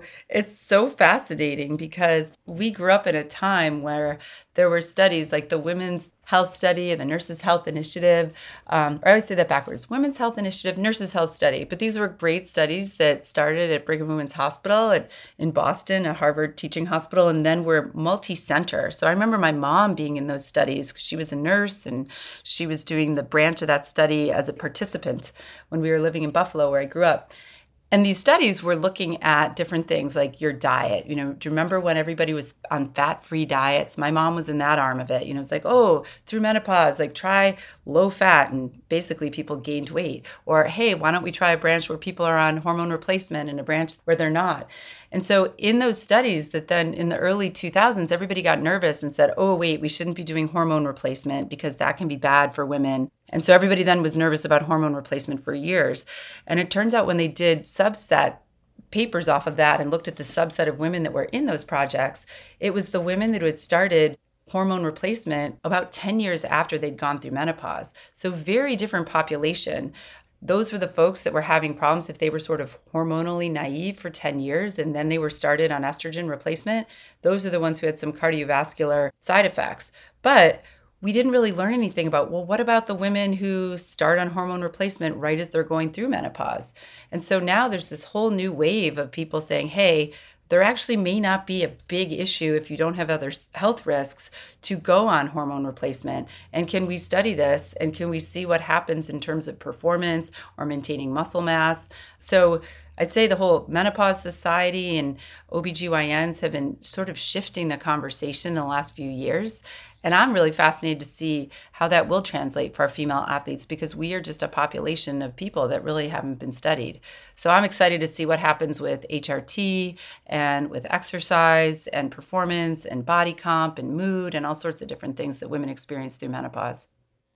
Speaker 2: fascinating, because we grew up in a time where there were studies like the Women's Health Study and the Nurses Health Initiative. Or I always say that backwards: Women's Health Initiative, Nurses Health Study. But these were great studies that started at Brigham Women's Hospital in Boston, a Harvard teaching hospital, and then were multi-center. So I remember my mom being in those studies because she was a nurse and she was doing the branch of that study as a participant when we were living in Buffalo, where I grew up. And these studies were looking at different things like your diet. Do you remember when everybody was on fat-free diets? My mom was in that arm of it. It's like, through menopause, like try low fat, and basically people gained weight. Or, hey, why don't we try a branch where people are on hormone replacement and a branch where they're not? And so in those studies that then in the early 2000s, everybody got nervous and said, oh, wait, we shouldn't be doing hormone replacement because that can be bad for women. And so everybody then was nervous about hormone replacement for years. And it turns out when they did subset papers off of that and looked at the subset of women that were in those projects, it was the women that had started hormone replacement about 10 years after they'd gone through menopause. So very different population. Those were the folks that were having problems if they were sort of hormonally naive for 10 years and then they were started on estrogen replacement. Those are the ones who had some cardiovascular side effects. But we didn't really learn anything about, well, what about the women who start on hormone replacement right as they're going through menopause? And so now there's this whole new wave of people saying, hey, there actually may not be a big issue if you don't have other health risks to go on hormone replacement. And can we study this? And can we see what happens in terms of performance or maintaining muscle mass? So I'd say the whole Menopause Society and OBGYNs have been sort of shifting the conversation in the last few years. And I'm really fascinated to see how that will translate for our female athletes, because we are just a population of people that really haven't been studied. So I'm excited to see what happens with HRT and with exercise and performance and body comp and mood and all sorts of different things that women experience through menopause.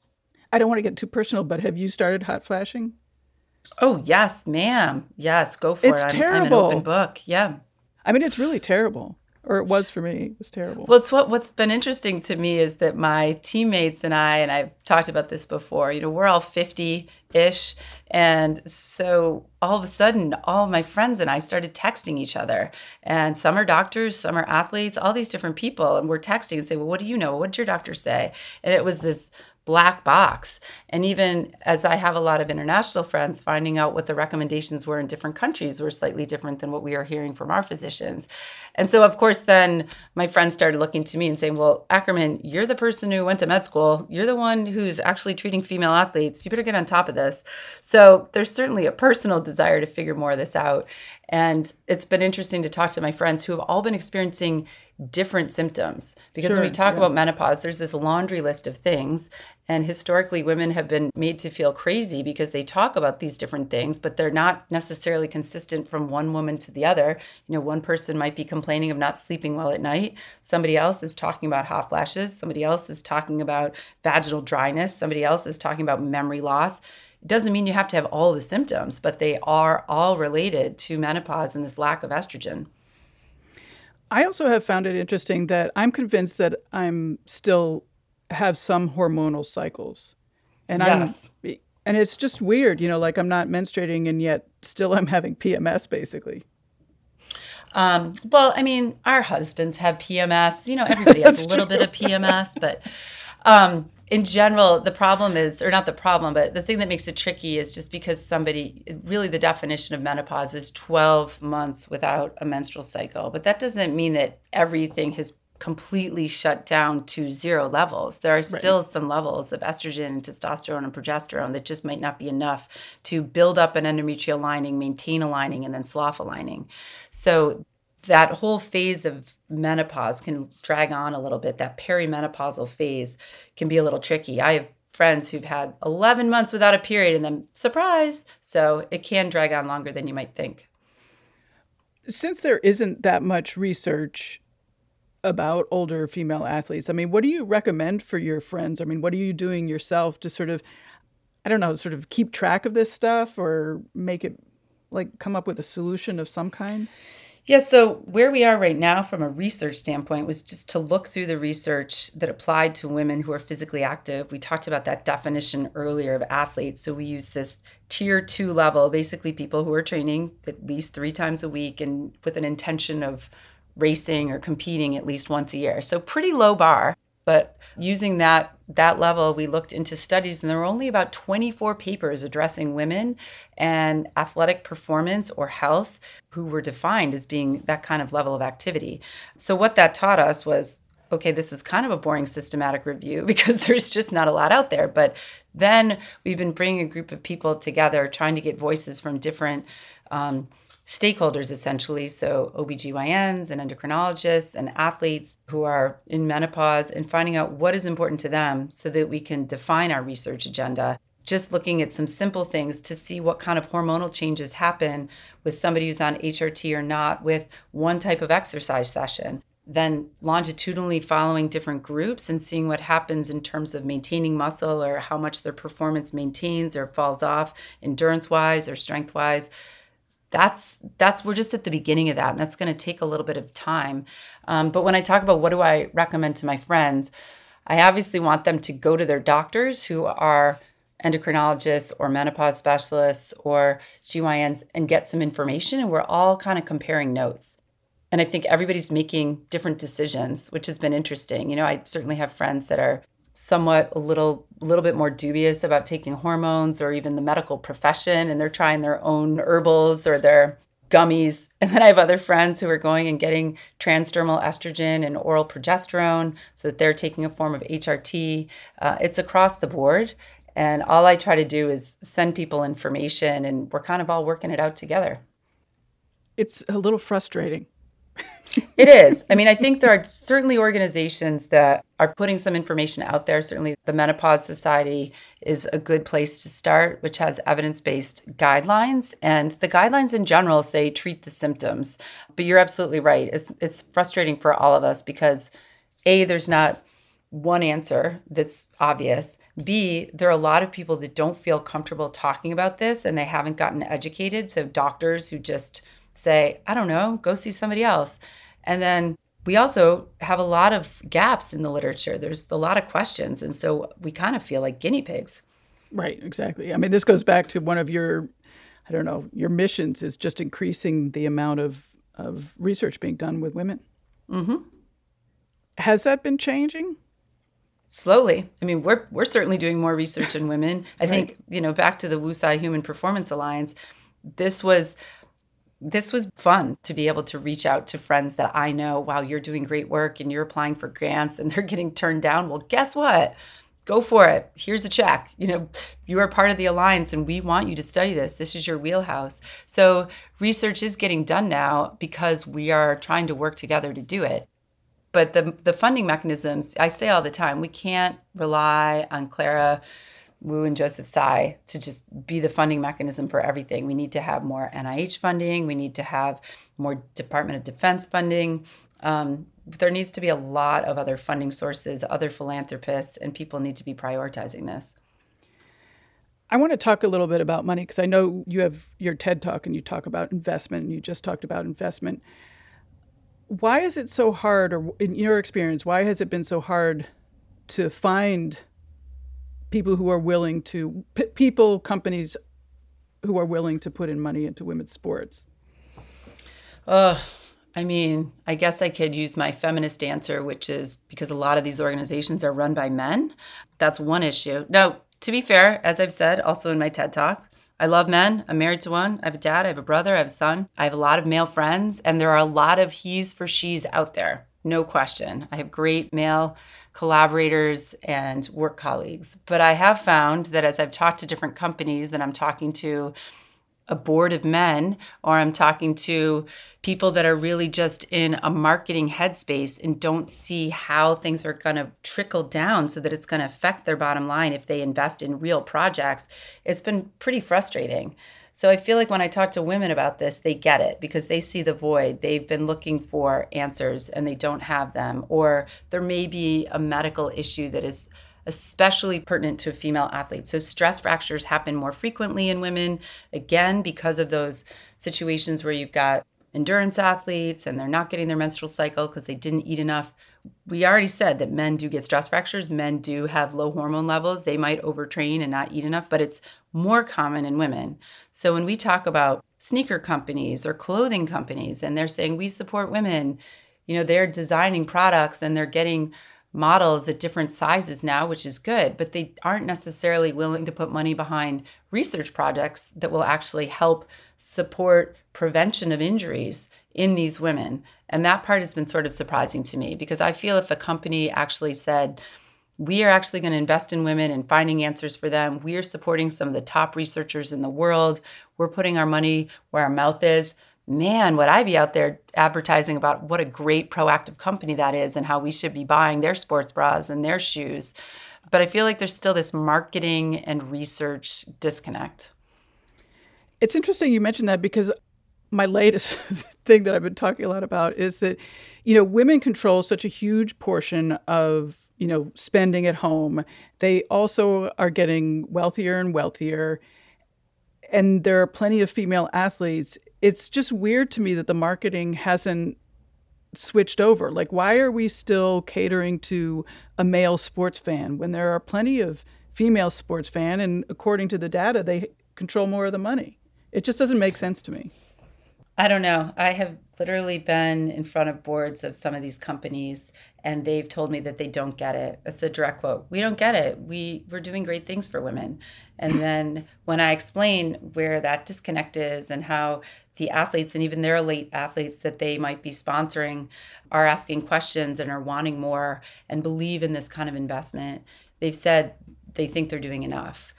Speaker 1: I don't want to get too personal, but have you started hot flashing?
Speaker 2: Oh, yes, ma'am. Yes, go for it.
Speaker 1: It's terrible.
Speaker 2: I'm an open book. Yeah.
Speaker 1: It's really terrible. Or it was for me. It was terrible.
Speaker 2: Well, it's what's been interesting to me is that my teammates and I've talked about this before, we're all 50-ish. And so all of a sudden, all of my friends and I started texting each other. And some are doctors, some are athletes, all these different people. And we're texting and say, well, what do you know? What did your doctor say? And it was this black box. And even as I have a lot of international friends, finding out what the recommendations were in different countries were slightly different than what we are hearing from our physicians. And so, of course, then my friends started looking to me and saying, well, Ackerman, you're the person who went to med school. You're the one who's actually treating female athletes. You better get on top of this. So there's certainly a personal desire to figure more of this out. And it's been interesting to talk to my friends who have all been experiencing different symptoms. Because when we talk about menopause, there's this laundry list of things. And historically, women have been made to feel crazy because they talk about these different things, but they're not necessarily consistent from one woman to the other. One person might be complaining of not sleeping well at night. Somebody else is talking about hot flashes. Somebody else is talking about vaginal dryness. Somebody else is talking about memory loss. It doesn't mean you have to have all the symptoms, but they are all related to menopause and this lack of estrogen.
Speaker 1: I also have found it interesting that I'm convinced that I'm still have some hormonal cycles. And
Speaker 2: Yes.
Speaker 1: and it's just weird, like I'm not menstruating and yet still I'm having PMS basically.
Speaker 2: Well, I mean, our husbands have PMS. Everybody has a little bit of PMS, but in general, the problem is, or not the problem, but the thing that makes it tricky is just because really the definition of menopause is 12 months without a menstrual cycle. But that doesn't mean that everything has completely shut down to zero levels. There are still some levels of estrogen and testosterone and progesterone that just might not be enough to build up an endometrial lining, maintain a lining, and then slough a lining. So that whole phase of menopause can drag on a little bit. That perimenopausal phase can be a little tricky. I have friends who've had 11 months without a period and then surprise. So it can drag on longer than you might think.
Speaker 1: Since there isn't that much research about older female athletes, I mean, what do you recommend for your friends? I mean, what are you doing yourself to sort of, I don't know, sort of keep track of this stuff or make it come up with a solution of some kind?
Speaker 2: Yeah, so where we are right now from a research standpoint was just to look through the research that applied to women who are physically active. We talked about that definition earlier of athletes. So we use this tier 2 level, basically people who are training at least 3 times a week and with an intention of racing or competing at least once a year. So pretty low bar. But using that level, we looked into studies, and there were only about 24 papers addressing women and athletic performance or health who were defined as being that kind of level of activity. So what that taught us was, okay, this is kind of a boring systematic review because there's just not a lot out there. But then we've been bringing a group of people together, trying to get voices from different stakeholders, essentially, so OBGYNs and endocrinologists and athletes who are in menopause, and finding out what is important to them so that we can define our research agenda. Just looking at some simple things to see what kind of hormonal changes happen with somebody who's on HRT or not with one type of exercise session. Then longitudinally following different groups and seeing what happens in terms of maintaining muscle or how much their performance maintains or falls off endurance-wise or strength-wise. That's we're just at the beginning of that, and that's going to take a little bit of time. But when I talk about what do I recommend to my friends, I obviously want them to go to their doctors who are endocrinologists or menopause specialists or GYNs and get some information, and we're all kind of comparing notes. And I think everybody's making different decisions, which has been interesting. I certainly have friends that are somewhat a little bit more dubious about taking hormones or even the medical profession, and they're trying their own herbals or their gummies. And then I have other friends who are going and getting transdermal estrogen and oral progesterone so that they're taking a form of HRT. It's across the board. And all I try to do is send people information, and we're kind of all working it out together.
Speaker 1: It's a little frustrating.
Speaker 2: It is. I mean, I think there are certainly organizations that are putting some information out there. Certainly the Menopause Society is a good place to start, which has evidence-based guidelines. And the guidelines in general say treat the symptoms. But you're absolutely right. It's frustrating for all of us because A, there's not one answer that's obvious. B, there are a lot of people that don't feel comfortable talking about this and they haven't gotten educated. So doctors who just say, I don't know, go see somebody else. And then we also have a lot of gaps in the literature. There's a lot of questions. And so we kind of feel like guinea pigs.
Speaker 1: Right, exactly. I mean, this goes back to one of your, your missions is just increasing the amount of research being done with women.
Speaker 2: Mm-hmm.
Speaker 1: Has that been changing?
Speaker 2: Slowly. I mean, we're certainly doing more research in women. I think, back to the WUSI Human Performance Alliance, this was fun to be able to reach out to friends that I know, wow, you're doing great work and you're applying for grants and they're getting turned down. Well, guess what? Go for it. Here's a check. You are part of the alliance and we want you to study this. This is your wheelhouse. So research is getting done now because we are trying to work together to do it. But the funding mechanisms, I say all the time, we can't rely on Clara Wu and Joseph Tsai to just be the funding mechanism for everything. We need to have more NIH funding. We need to have more Department of Defense funding. There needs to be a lot of other funding sources, other philanthropists, and people need to be prioritizing this.
Speaker 1: I want to talk a little bit about money because I know you have your TED Talk and you talk about investment and you just talked about investment. Why is it so hard, or in your experience, why has it been so hard to find people who are willing to, companies who are willing to put in money into women's sports?
Speaker 2: I mean, I guess I could use my feminist answer, which is because a lot of these organizations are run by men. That's one issue. Now, to be fair, as I've said also in my TED Talk, I love men. I'm married to one. I have a dad. I have a brother. I have a son. I have a lot of male friends. And there are a lot of he's for she's out there. No question. I have great male collaborators and work colleagues. But I have found that as I've talked to different companies, that I'm talking to a board of men, or I'm talking to people that are really just in a marketing headspace and don't see how things are going to trickle down so that it's going to affect their bottom line if they invest in real projects. It's been pretty frustrating. So I feel like when I talk to women about this, they get it because they see the void. They've been looking for answers and they don't have them. Or there may be a medical issue that is especially pertinent to a female athlete. So stress fractures happen more frequently in women, again, because of those situations where you've got endurance athletes and they're not getting their menstrual cycle because they didn't eat enough. We already said that men do get stress fractures. Men do have low hormone levels. They might overtrain and not eat enough, but it's more common in women. So when we talk about sneaker companies or clothing companies and they're saying we support women, they're designing products and they're getting models at different sizes now, which is good, but they aren't necessarily willing to put money behind research projects that will actually help support prevention of injuries in these women. And that part has been sort of surprising to me because I feel if a company actually said, we are actually going to invest in women and finding answers for them, we are supporting some of the top researchers in the world, we're putting our money where our mouth is, man, would I be out there advertising about what a great proactive company that is and how we should be buying their sports bras and their shoes. But I feel like there's still this marketing and research disconnect.
Speaker 1: It's interesting you mentioned that because my latest thing that I've been talking a lot about is that, women control such a huge portion of, spending at home. They also are getting wealthier and wealthier. And there are plenty of female athletes. It's just weird to me that the marketing hasn't switched over. Like, why are we still catering to a male sports fan when there are plenty of female sports fan? And according to the data, they control more of the money. It just doesn't make sense to me.
Speaker 2: I don't know. I have literally been in front of boards of some of these companies and they've told me that they don't get it. It's a direct quote. We don't get it. We're doing great things for women. And then when I explain where that disconnect is and how the athletes and even their elite athletes that they might be sponsoring are asking questions and are wanting more and believe in this kind of investment, they've said they think they're doing enough.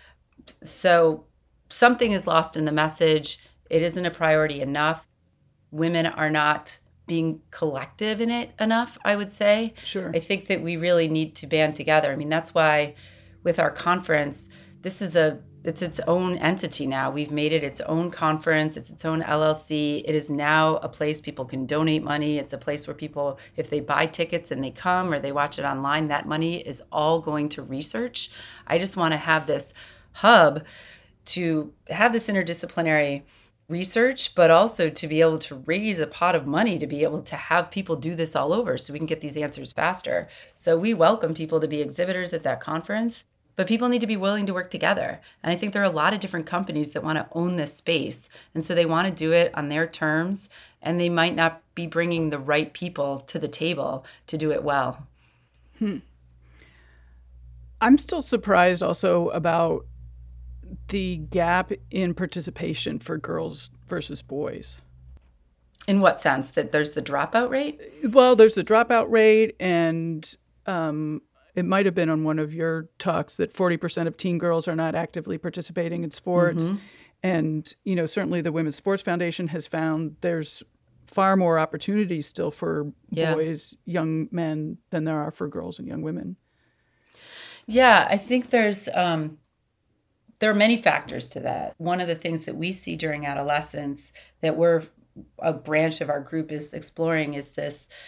Speaker 2: So something is lost in the message. It isn't a priority enough. Women are not being collective in it enough, I would say.
Speaker 1: Sure.
Speaker 2: I think that we really need to band together. I mean, that's why with our conference, it's its own entity now. We've made it its own conference. It's its own LLC. It is now a place people can donate money. It's a place where people, if they buy tickets and they come or they watch it online, that money is all going to research. I just want to have this hub to have this interdisciplinary research, but also to be able to raise a pot of money to be able to have people do this all over so we can get these answers faster. So we welcome people to be exhibitors at that conference, but people need to be willing to work together. And I think there are a lot of different companies that want to own this space. And so they want to do it on their terms, and they might not be bringing the right people to the table to do it well.
Speaker 1: I'm still surprised also about the gap in participation for girls versus boys.
Speaker 2: In what sense? That there's the dropout rate?
Speaker 1: Well, there's the dropout rate, and it might have been on one of your talks that 40% of teen girls are not actively participating in sports. Mm-hmm. And, certainly the Women's Sports Foundation has found there's far more opportunities still for boys, young men, than there are for girls and young women.
Speaker 2: Yeah, I think there are many factors to that. One of the things that we see during adolescence that a branch of our group is exploring is this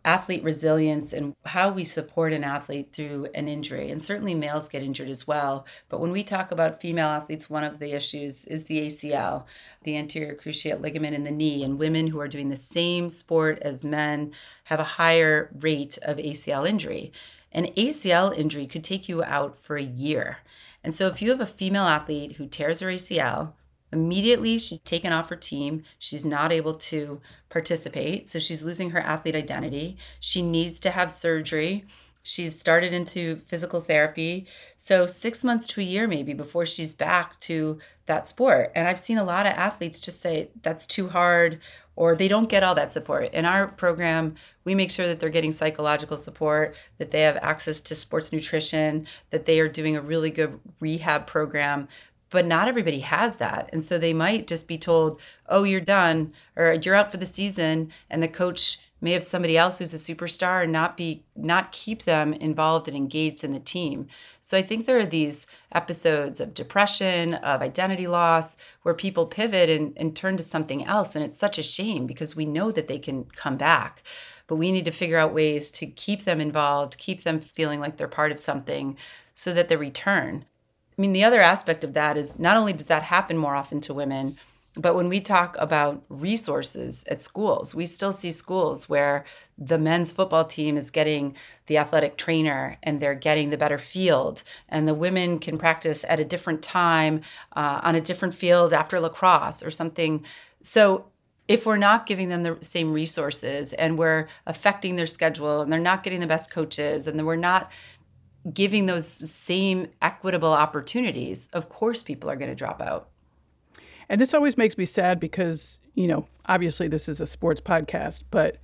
Speaker 2: athlete resilience and how we support an athlete through an injury. And certainly males get injured as well. But when we talk about female athletes, one of the issues is the ACL, the anterior cruciate ligament in the knee. And women who are doing the same sport as men have a higher rate of ACL injury. An ACL injury could take you out for a year. And so if you have a female athlete who tears her ACL, immediately she's taken off her team. She's not able to participate. So she's losing her athlete identity. She needs to have surgery. She's started into physical therapy. So 6 months to a year maybe before she's back to that sport. And I've seen a lot of athletes just say that's too hard, or they don't get all that support. In our program, we make sure that they're getting psychological support, that they have access to sports nutrition, that they are doing a really good rehab program. But not everybody has that. And so they might just be told, oh, you're done, or you're out for the season. And the coach may have somebody else who's a superstar and not keep them involved and engaged in the team. So I think there are these episodes of depression, of identity loss, where people pivot and turn to something else. And it's such a shame because we know that they can come back. But we need to figure out ways to keep them involved, keep them feeling like they're part of something so that they return. I mean, the other aspect of that is not only does that happen more often to women, but when we talk about resources at schools, we still see schools where the men's football team is getting the athletic trainer and they're getting the better field, and the women can practice at a different time on a different field after lacrosse or something. So if we're not giving them the same resources and we're affecting their schedule and they're not getting the best coaches and then we're not giving those same equitable opportunities, of course people are going to drop out.
Speaker 1: And this always makes me sad because, obviously this is a sports podcast, but,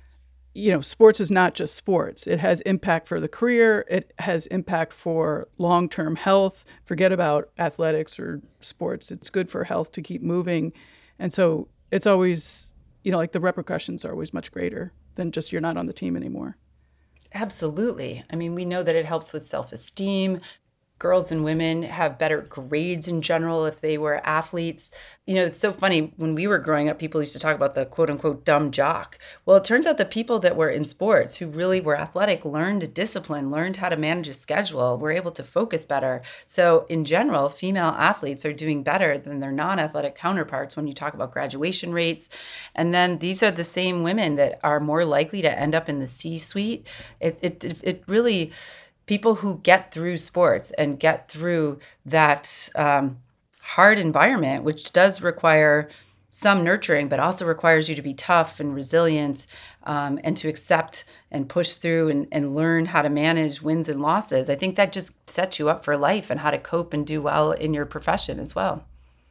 Speaker 1: sports is not just sports. It has impact for the career. It has impact for long-term health. Forget about athletics or sports. It's good for health to keep moving. And so it's always, the repercussions are always much greater than just you're not on the team anymore.
Speaker 2: Absolutely. I mean, we know that it helps with self-esteem. Girls and women have better grades in general if they were athletes. It's so funny. When we were growing up, people used to talk about the quote unquote dumb jock. Well, it turns out the people that were in sports who really were athletic learned discipline, learned how to manage a schedule, were able to focus better. So in general, female athletes are doing better than their non-athletic counterparts when you talk about graduation rates. And then these are the same women that are more likely to end up in the C-suite. It really... People who get through sports and get through that hard environment, which does require some nurturing, but also requires you to be tough and resilient and to accept and push through and learn how to manage wins and losses. I think that just sets you up for life and how to cope and do well in your profession as well.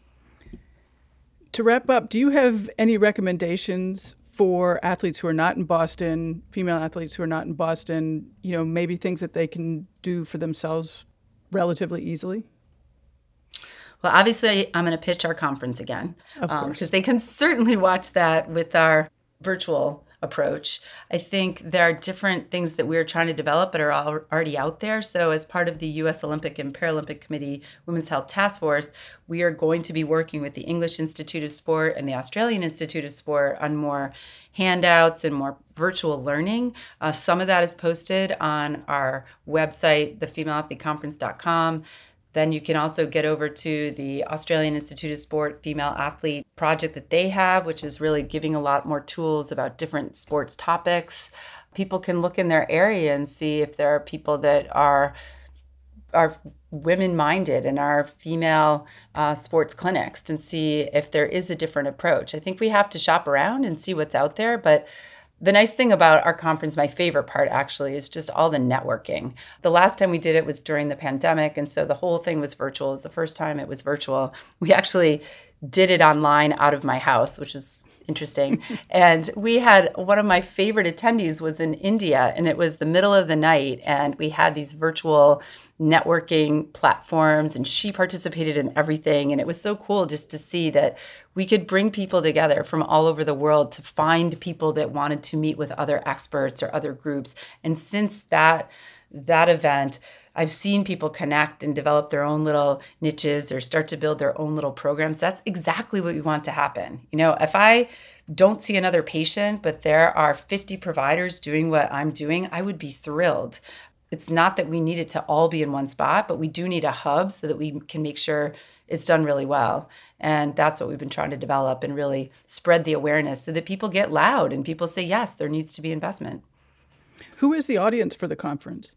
Speaker 1: To wrap up, do you have any recommendations for athletes who are not in Boston, female athletes who are not in Boston, maybe things that they can do for themselves relatively easily?
Speaker 2: Well, obviously, I'm going to pitch our conference again.
Speaker 1: Of course.
Speaker 2: Because they can certainly watch that with our virtual approach. I think there are different things that we're trying to develop that are already out there. So as part of the U.S. Olympic and Paralympic Committee Women's Health Task Force, we are going to be working with the English Institute of Sport and the Australian Institute of Sport on more handouts and more virtual learning. Some of that is posted on our website, thefemaleathleteconference.com. Then you can also get over to the Australian Institute of Sport Female Athlete project that they have, which is really giving a lot more tools about different sports topics. People can look in their area and see if there are people that are women-minded and are female sports clinics and see if there is a different approach. I think we have to shop around and see what's out there, but the nice thing about our conference, my favorite part actually, is just all the networking. The last time we did it was during the pandemic, and so the whole thing was virtual. It was the first time it was virtual. We actually did it online out of my house, which is interesting. And we had one of my favorite attendees was in India, and it was the middle of the night, and we had these virtual networking platforms, and she participated in everything. And it was so cool just to see that we could bring people together from all over the world to find people that wanted to meet with other experts or other groups. And since that that event, I've seen people connect and develop their own little niches or start to build their own little programs. That's exactly what we want to happen. If I don't see another patient, but there are 50 providers doing what I'm doing, I would be thrilled. It's not that we need it to all be in one spot, but we do need a hub so that we can make sure it's done really well. And that's what we've been trying to develop and really spread the awareness so that people get loud and people say, yes, there needs to be investment.
Speaker 1: Who is the audience for the conference?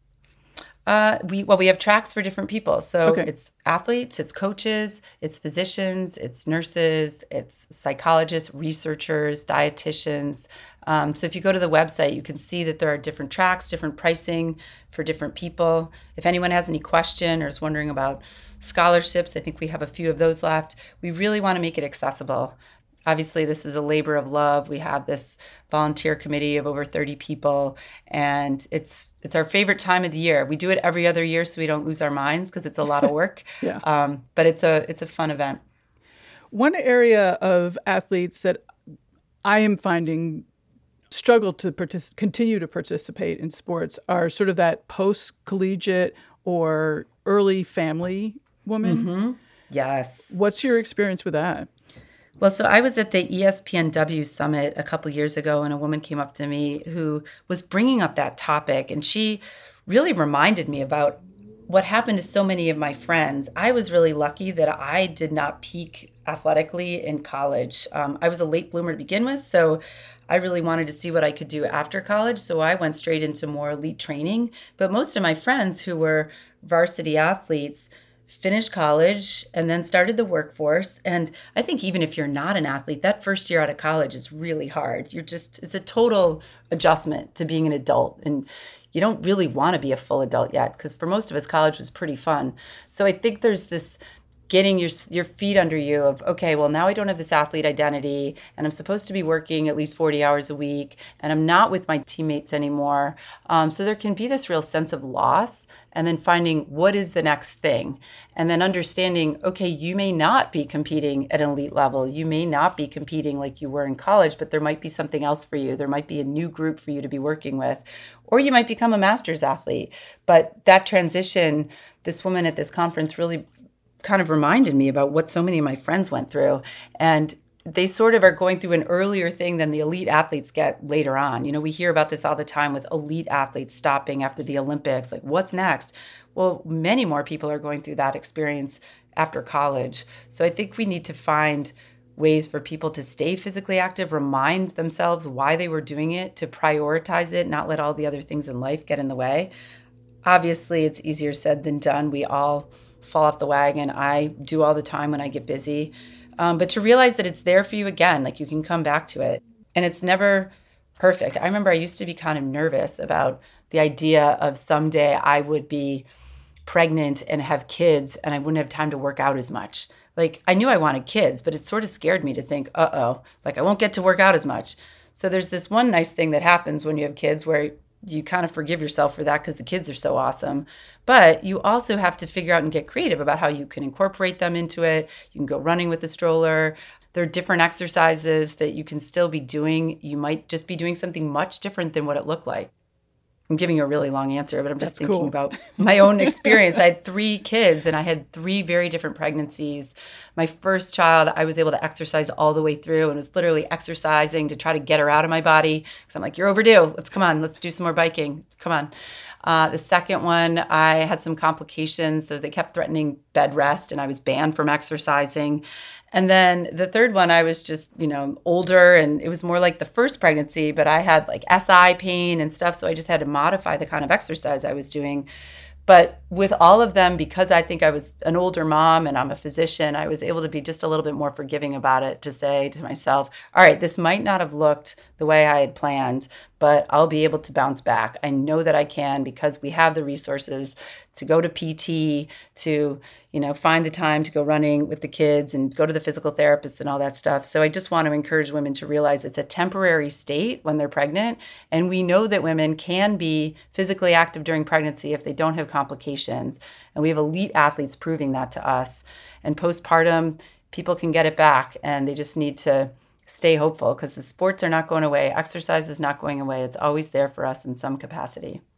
Speaker 2: We have tracks for different people. So
Speaker 1: Okay.
Speaker 2: It's athletes, it's coaches, it's physicians, it's nurses, it's psychologists, researchers, dietitians. So if you go to the website, you can see that there are different tracks, different pricing for different people. If anyone has any question or is wondering about scholarships, I think we have a few of those left. We really want to make it accessible. Obviously, this is a labor of love. We have this volunteer committee of over 30 people, and it's our favorite time of the year. We do it every other year so we don't lose our minds because it's a lot of work.
Speaker 1: Yeah.
Speaker 2: But it's a fun event.
Speaker 1: One area of athletes that I am finding struggle to continue to participate in sports are sort of that post-collegiate or early family woman.
Speaker 2: Mm-hmm. Yes.
Speaker 1: What's your experience with that?
Speaker 2: Well, so I was at the ESPNW Summit a couple years ago, and a woman came up to me who was bringing up that topic, and she really reminded me about what happened to so many of my friends. I was really lucky that I did not peak athletically in college. I was a late bloomer to begin with, so I really wanted to see what I could do after college, so I went straight into more elite training. But most of my friends who were varsity athletes finished college and then started the workforce. And I think even if you're not an athlete, that first year out of college is really hard. It's a total adjustment to being an adult. And you don't really want to be a full adult yet, because for most of us, college was pretty fun. So I think there's this getting your feet under you of, okay, well, now I don't have this athlete identity and I'm supposed to be working at least 40 hours a week and I'm not with my teammates anymore. So there can be this real sense of loss, and then finding what is the next thing, and then understanding, okay, you may not be competing at an elite level. You may not be competing like you were in college, but there might be something else for you. There might be a new group for you to be working with, or you might become a master's athlete. But that transition, this woman at this conference really kind of reminded me about what so many of my friends went through. And they sort of are going through an earlier thing than the elite athletes get later on. We hear about this all the time with elite athletes stopping after the Olympics, like what's next? Well, many more people are going through that experience after college. So I think we need to find ways for people to stay physically active, remind themselves why they were doing it, to prioritize it, not let all the other things in life get in the way. Obviously, it's easier said than done. We all fall off the wagon. I do all the time when I get busy. But to realize that it's there for you again, like you can come back to it. And it's never perfect. I remember I used to be kind of nervous about the idea of someday I would be pregnant and have kids and I wouldn't have time to work out as much. Like I knew I wanted kids, but it sort of scared me to think, like I won't get to work out as much. So there's this one nice thing that happens when you have kids where you kind of forgive yourself for that because the kids are so awesome. But you also have to figure out and get creative about how you can incorporate them into it. You can go running with the stroller. There are different exercises that you can still be doing. You might just be doing something much different than what it looked like. I'm giving you a really long answer, but I'm just thinking about my own experience. I had 3 kids and I had 3 very different pregnancies. My first child, I was able to exercise all the way through and was literally exercising to try to get her out of my body. So I'm like, you're overdue. Let's do some more biking. Come on. The second one, I had some complications. So they kept threatening bed rest and I was banned from exercising. And then the third one, I was just, older and it was more like the first pregnancy, but I had like SI pain and stuff. So I just had to modify the kind of exercise I was doing. But with all of them, because I think I was an older mom and I'm a physician, I was able to be just a little bit more forgiving about it, to say to myself, all right, this might not have looked the way I had planned, but I'll be able to bounce back. I know that I can because we have the resources to go to PT, to, find the time to go running with the kids and go to the physical therapist and all that stuff. So I just want to encourage women to realize it's a temporary state when they're pregnant. And we know that women can be physically active during pregnancy if they don't have complications. And we have elite athletes proving that to us. And postpartum, people can get it back and they just need to stay hopeful because the sports are not going away. Exercise is not going away. It's always there for us in some capacity.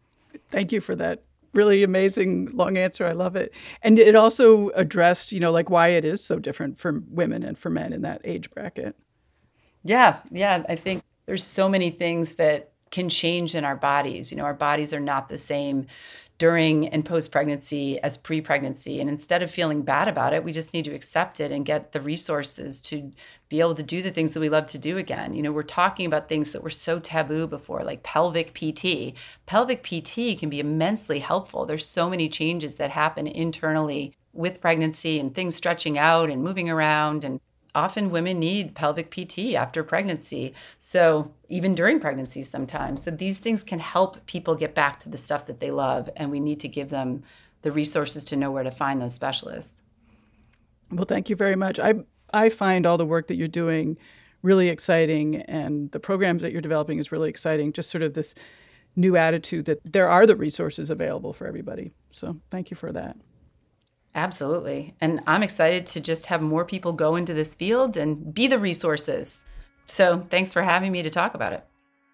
Speaker 1: Thank you for that really amazing long answer. I love it. And it also addressed, like why it is so different for women and for men in that age bracket.
Speaker 2: Yeah. I think there's so many things that can change in our bodies. Our bodies are not the same during and post-pregnancy as pre-pregnancy. And instead of feeling bad about it, we just need to accept it and get the resources to be able to do the things that we love to do again. We're talking about things that were so taboo before, like pelvic PT. Pelvic PT can be immensely helpful. There's so many changes that happen internally with pregnancy and things stretching out and moving around. And often women need pelvic PT after pregnancy. So even during pregnancy sometimes. So these things can help people get back to the stuff that they love. And we need to give them the resources to know where to find those specialists.
Speaker 1: Well, thank you very much. I find all the work that you're doing really exciting, and the programs that you're developing is really exciting. Just sort of this new attitude that there are the resources available for everybody. So thank you for that.
Speaker 2: Absolutely. And I'm excited to just have more people go into this field and be the resources. So thanks for having me to talk about it.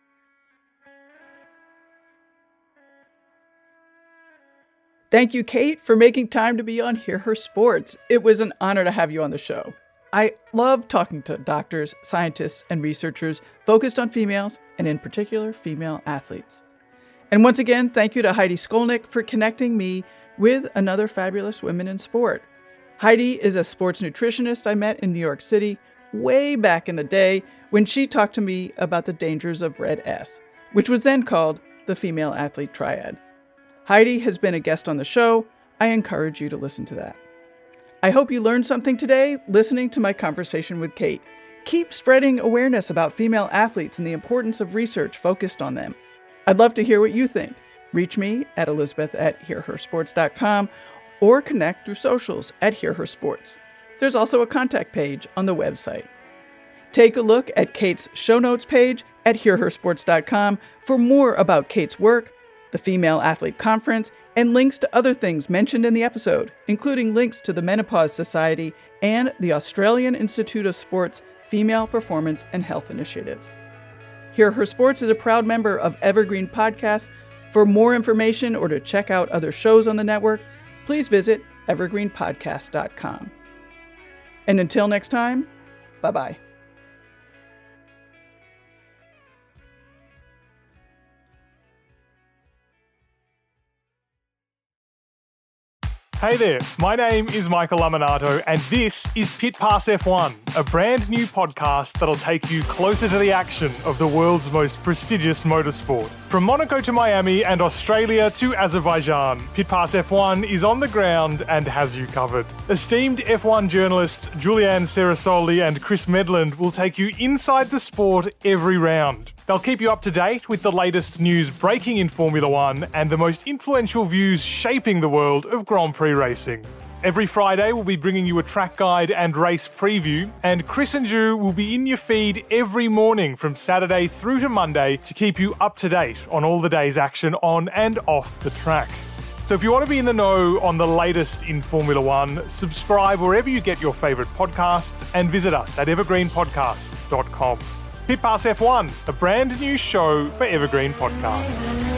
Speaker 1: Thank you, Kate, for making time to be on Hear Her Sports. It was an honor to have you on the show. I love talking to doctors, scientists, and researchers focused on females, and in particular, female athletes. And once again, thank you to Heidi Skolnick for connecting me with another fabulous woman in sport. Heidi is a sports nutritionist I met in New York City way back in the day when she talked to me about the dangers of Red S, which was then called the Female Athlete Triad. Heidi has been a guest on the show. I encourage you to listen to that. I hope you learned something today listening to my conversation with Kate. Keep spreading awareness about female athletes and the importance of research focused on them. I'd love to hear what you think. Reach me at elizabeth@hearhersports.com or connect through socials at Hear Her Sports. There's also a contact page on the website. Take a look at Kate's show notes page at hearhersports.com for more about Kate's work, the Female Athlete Conference, and links to other things mentioned in the episode, including links to the Menopause Society and the Australian Institute of Sport's Female Performance and Health Initiative. Hear Her Sports is a proud member of Evergreen Podcasts. For more information or to check out other shows on the network, please visit evergreenpodcast.com. And until next time, bye-bye.
Speaker 4: Hey there, my name is Michael Laminato, and this is Pit Pass F1, a brand new podcast that'll take you closer to the action of the world's most prestigious motorsport. From Monaco to Miami and Australia to Azerbaijan, Pit Pass F1 is on the ground and has you covered. Esteemed F1 journalists Julianne Cerasoli and Chris Medland will take you inside the sport every round. They'll keep you up to date with the latest news breaking in Formula One and the most influential views shaping the world of Grand Prix racing. Every Friday, we'll be bringing you a track guide and race preview, and Chris and Ju will be in your feed every morning from Saturday through to Monday to keep you up to date on all the day's action on and off the track. So if you want to be in the know on the latest in Formula One, subscribe wherever you get your favourite podcasts and visit us at evergreenpodcasts.com. Pit Pass F1, a brand new show for Evergreen Podcasts.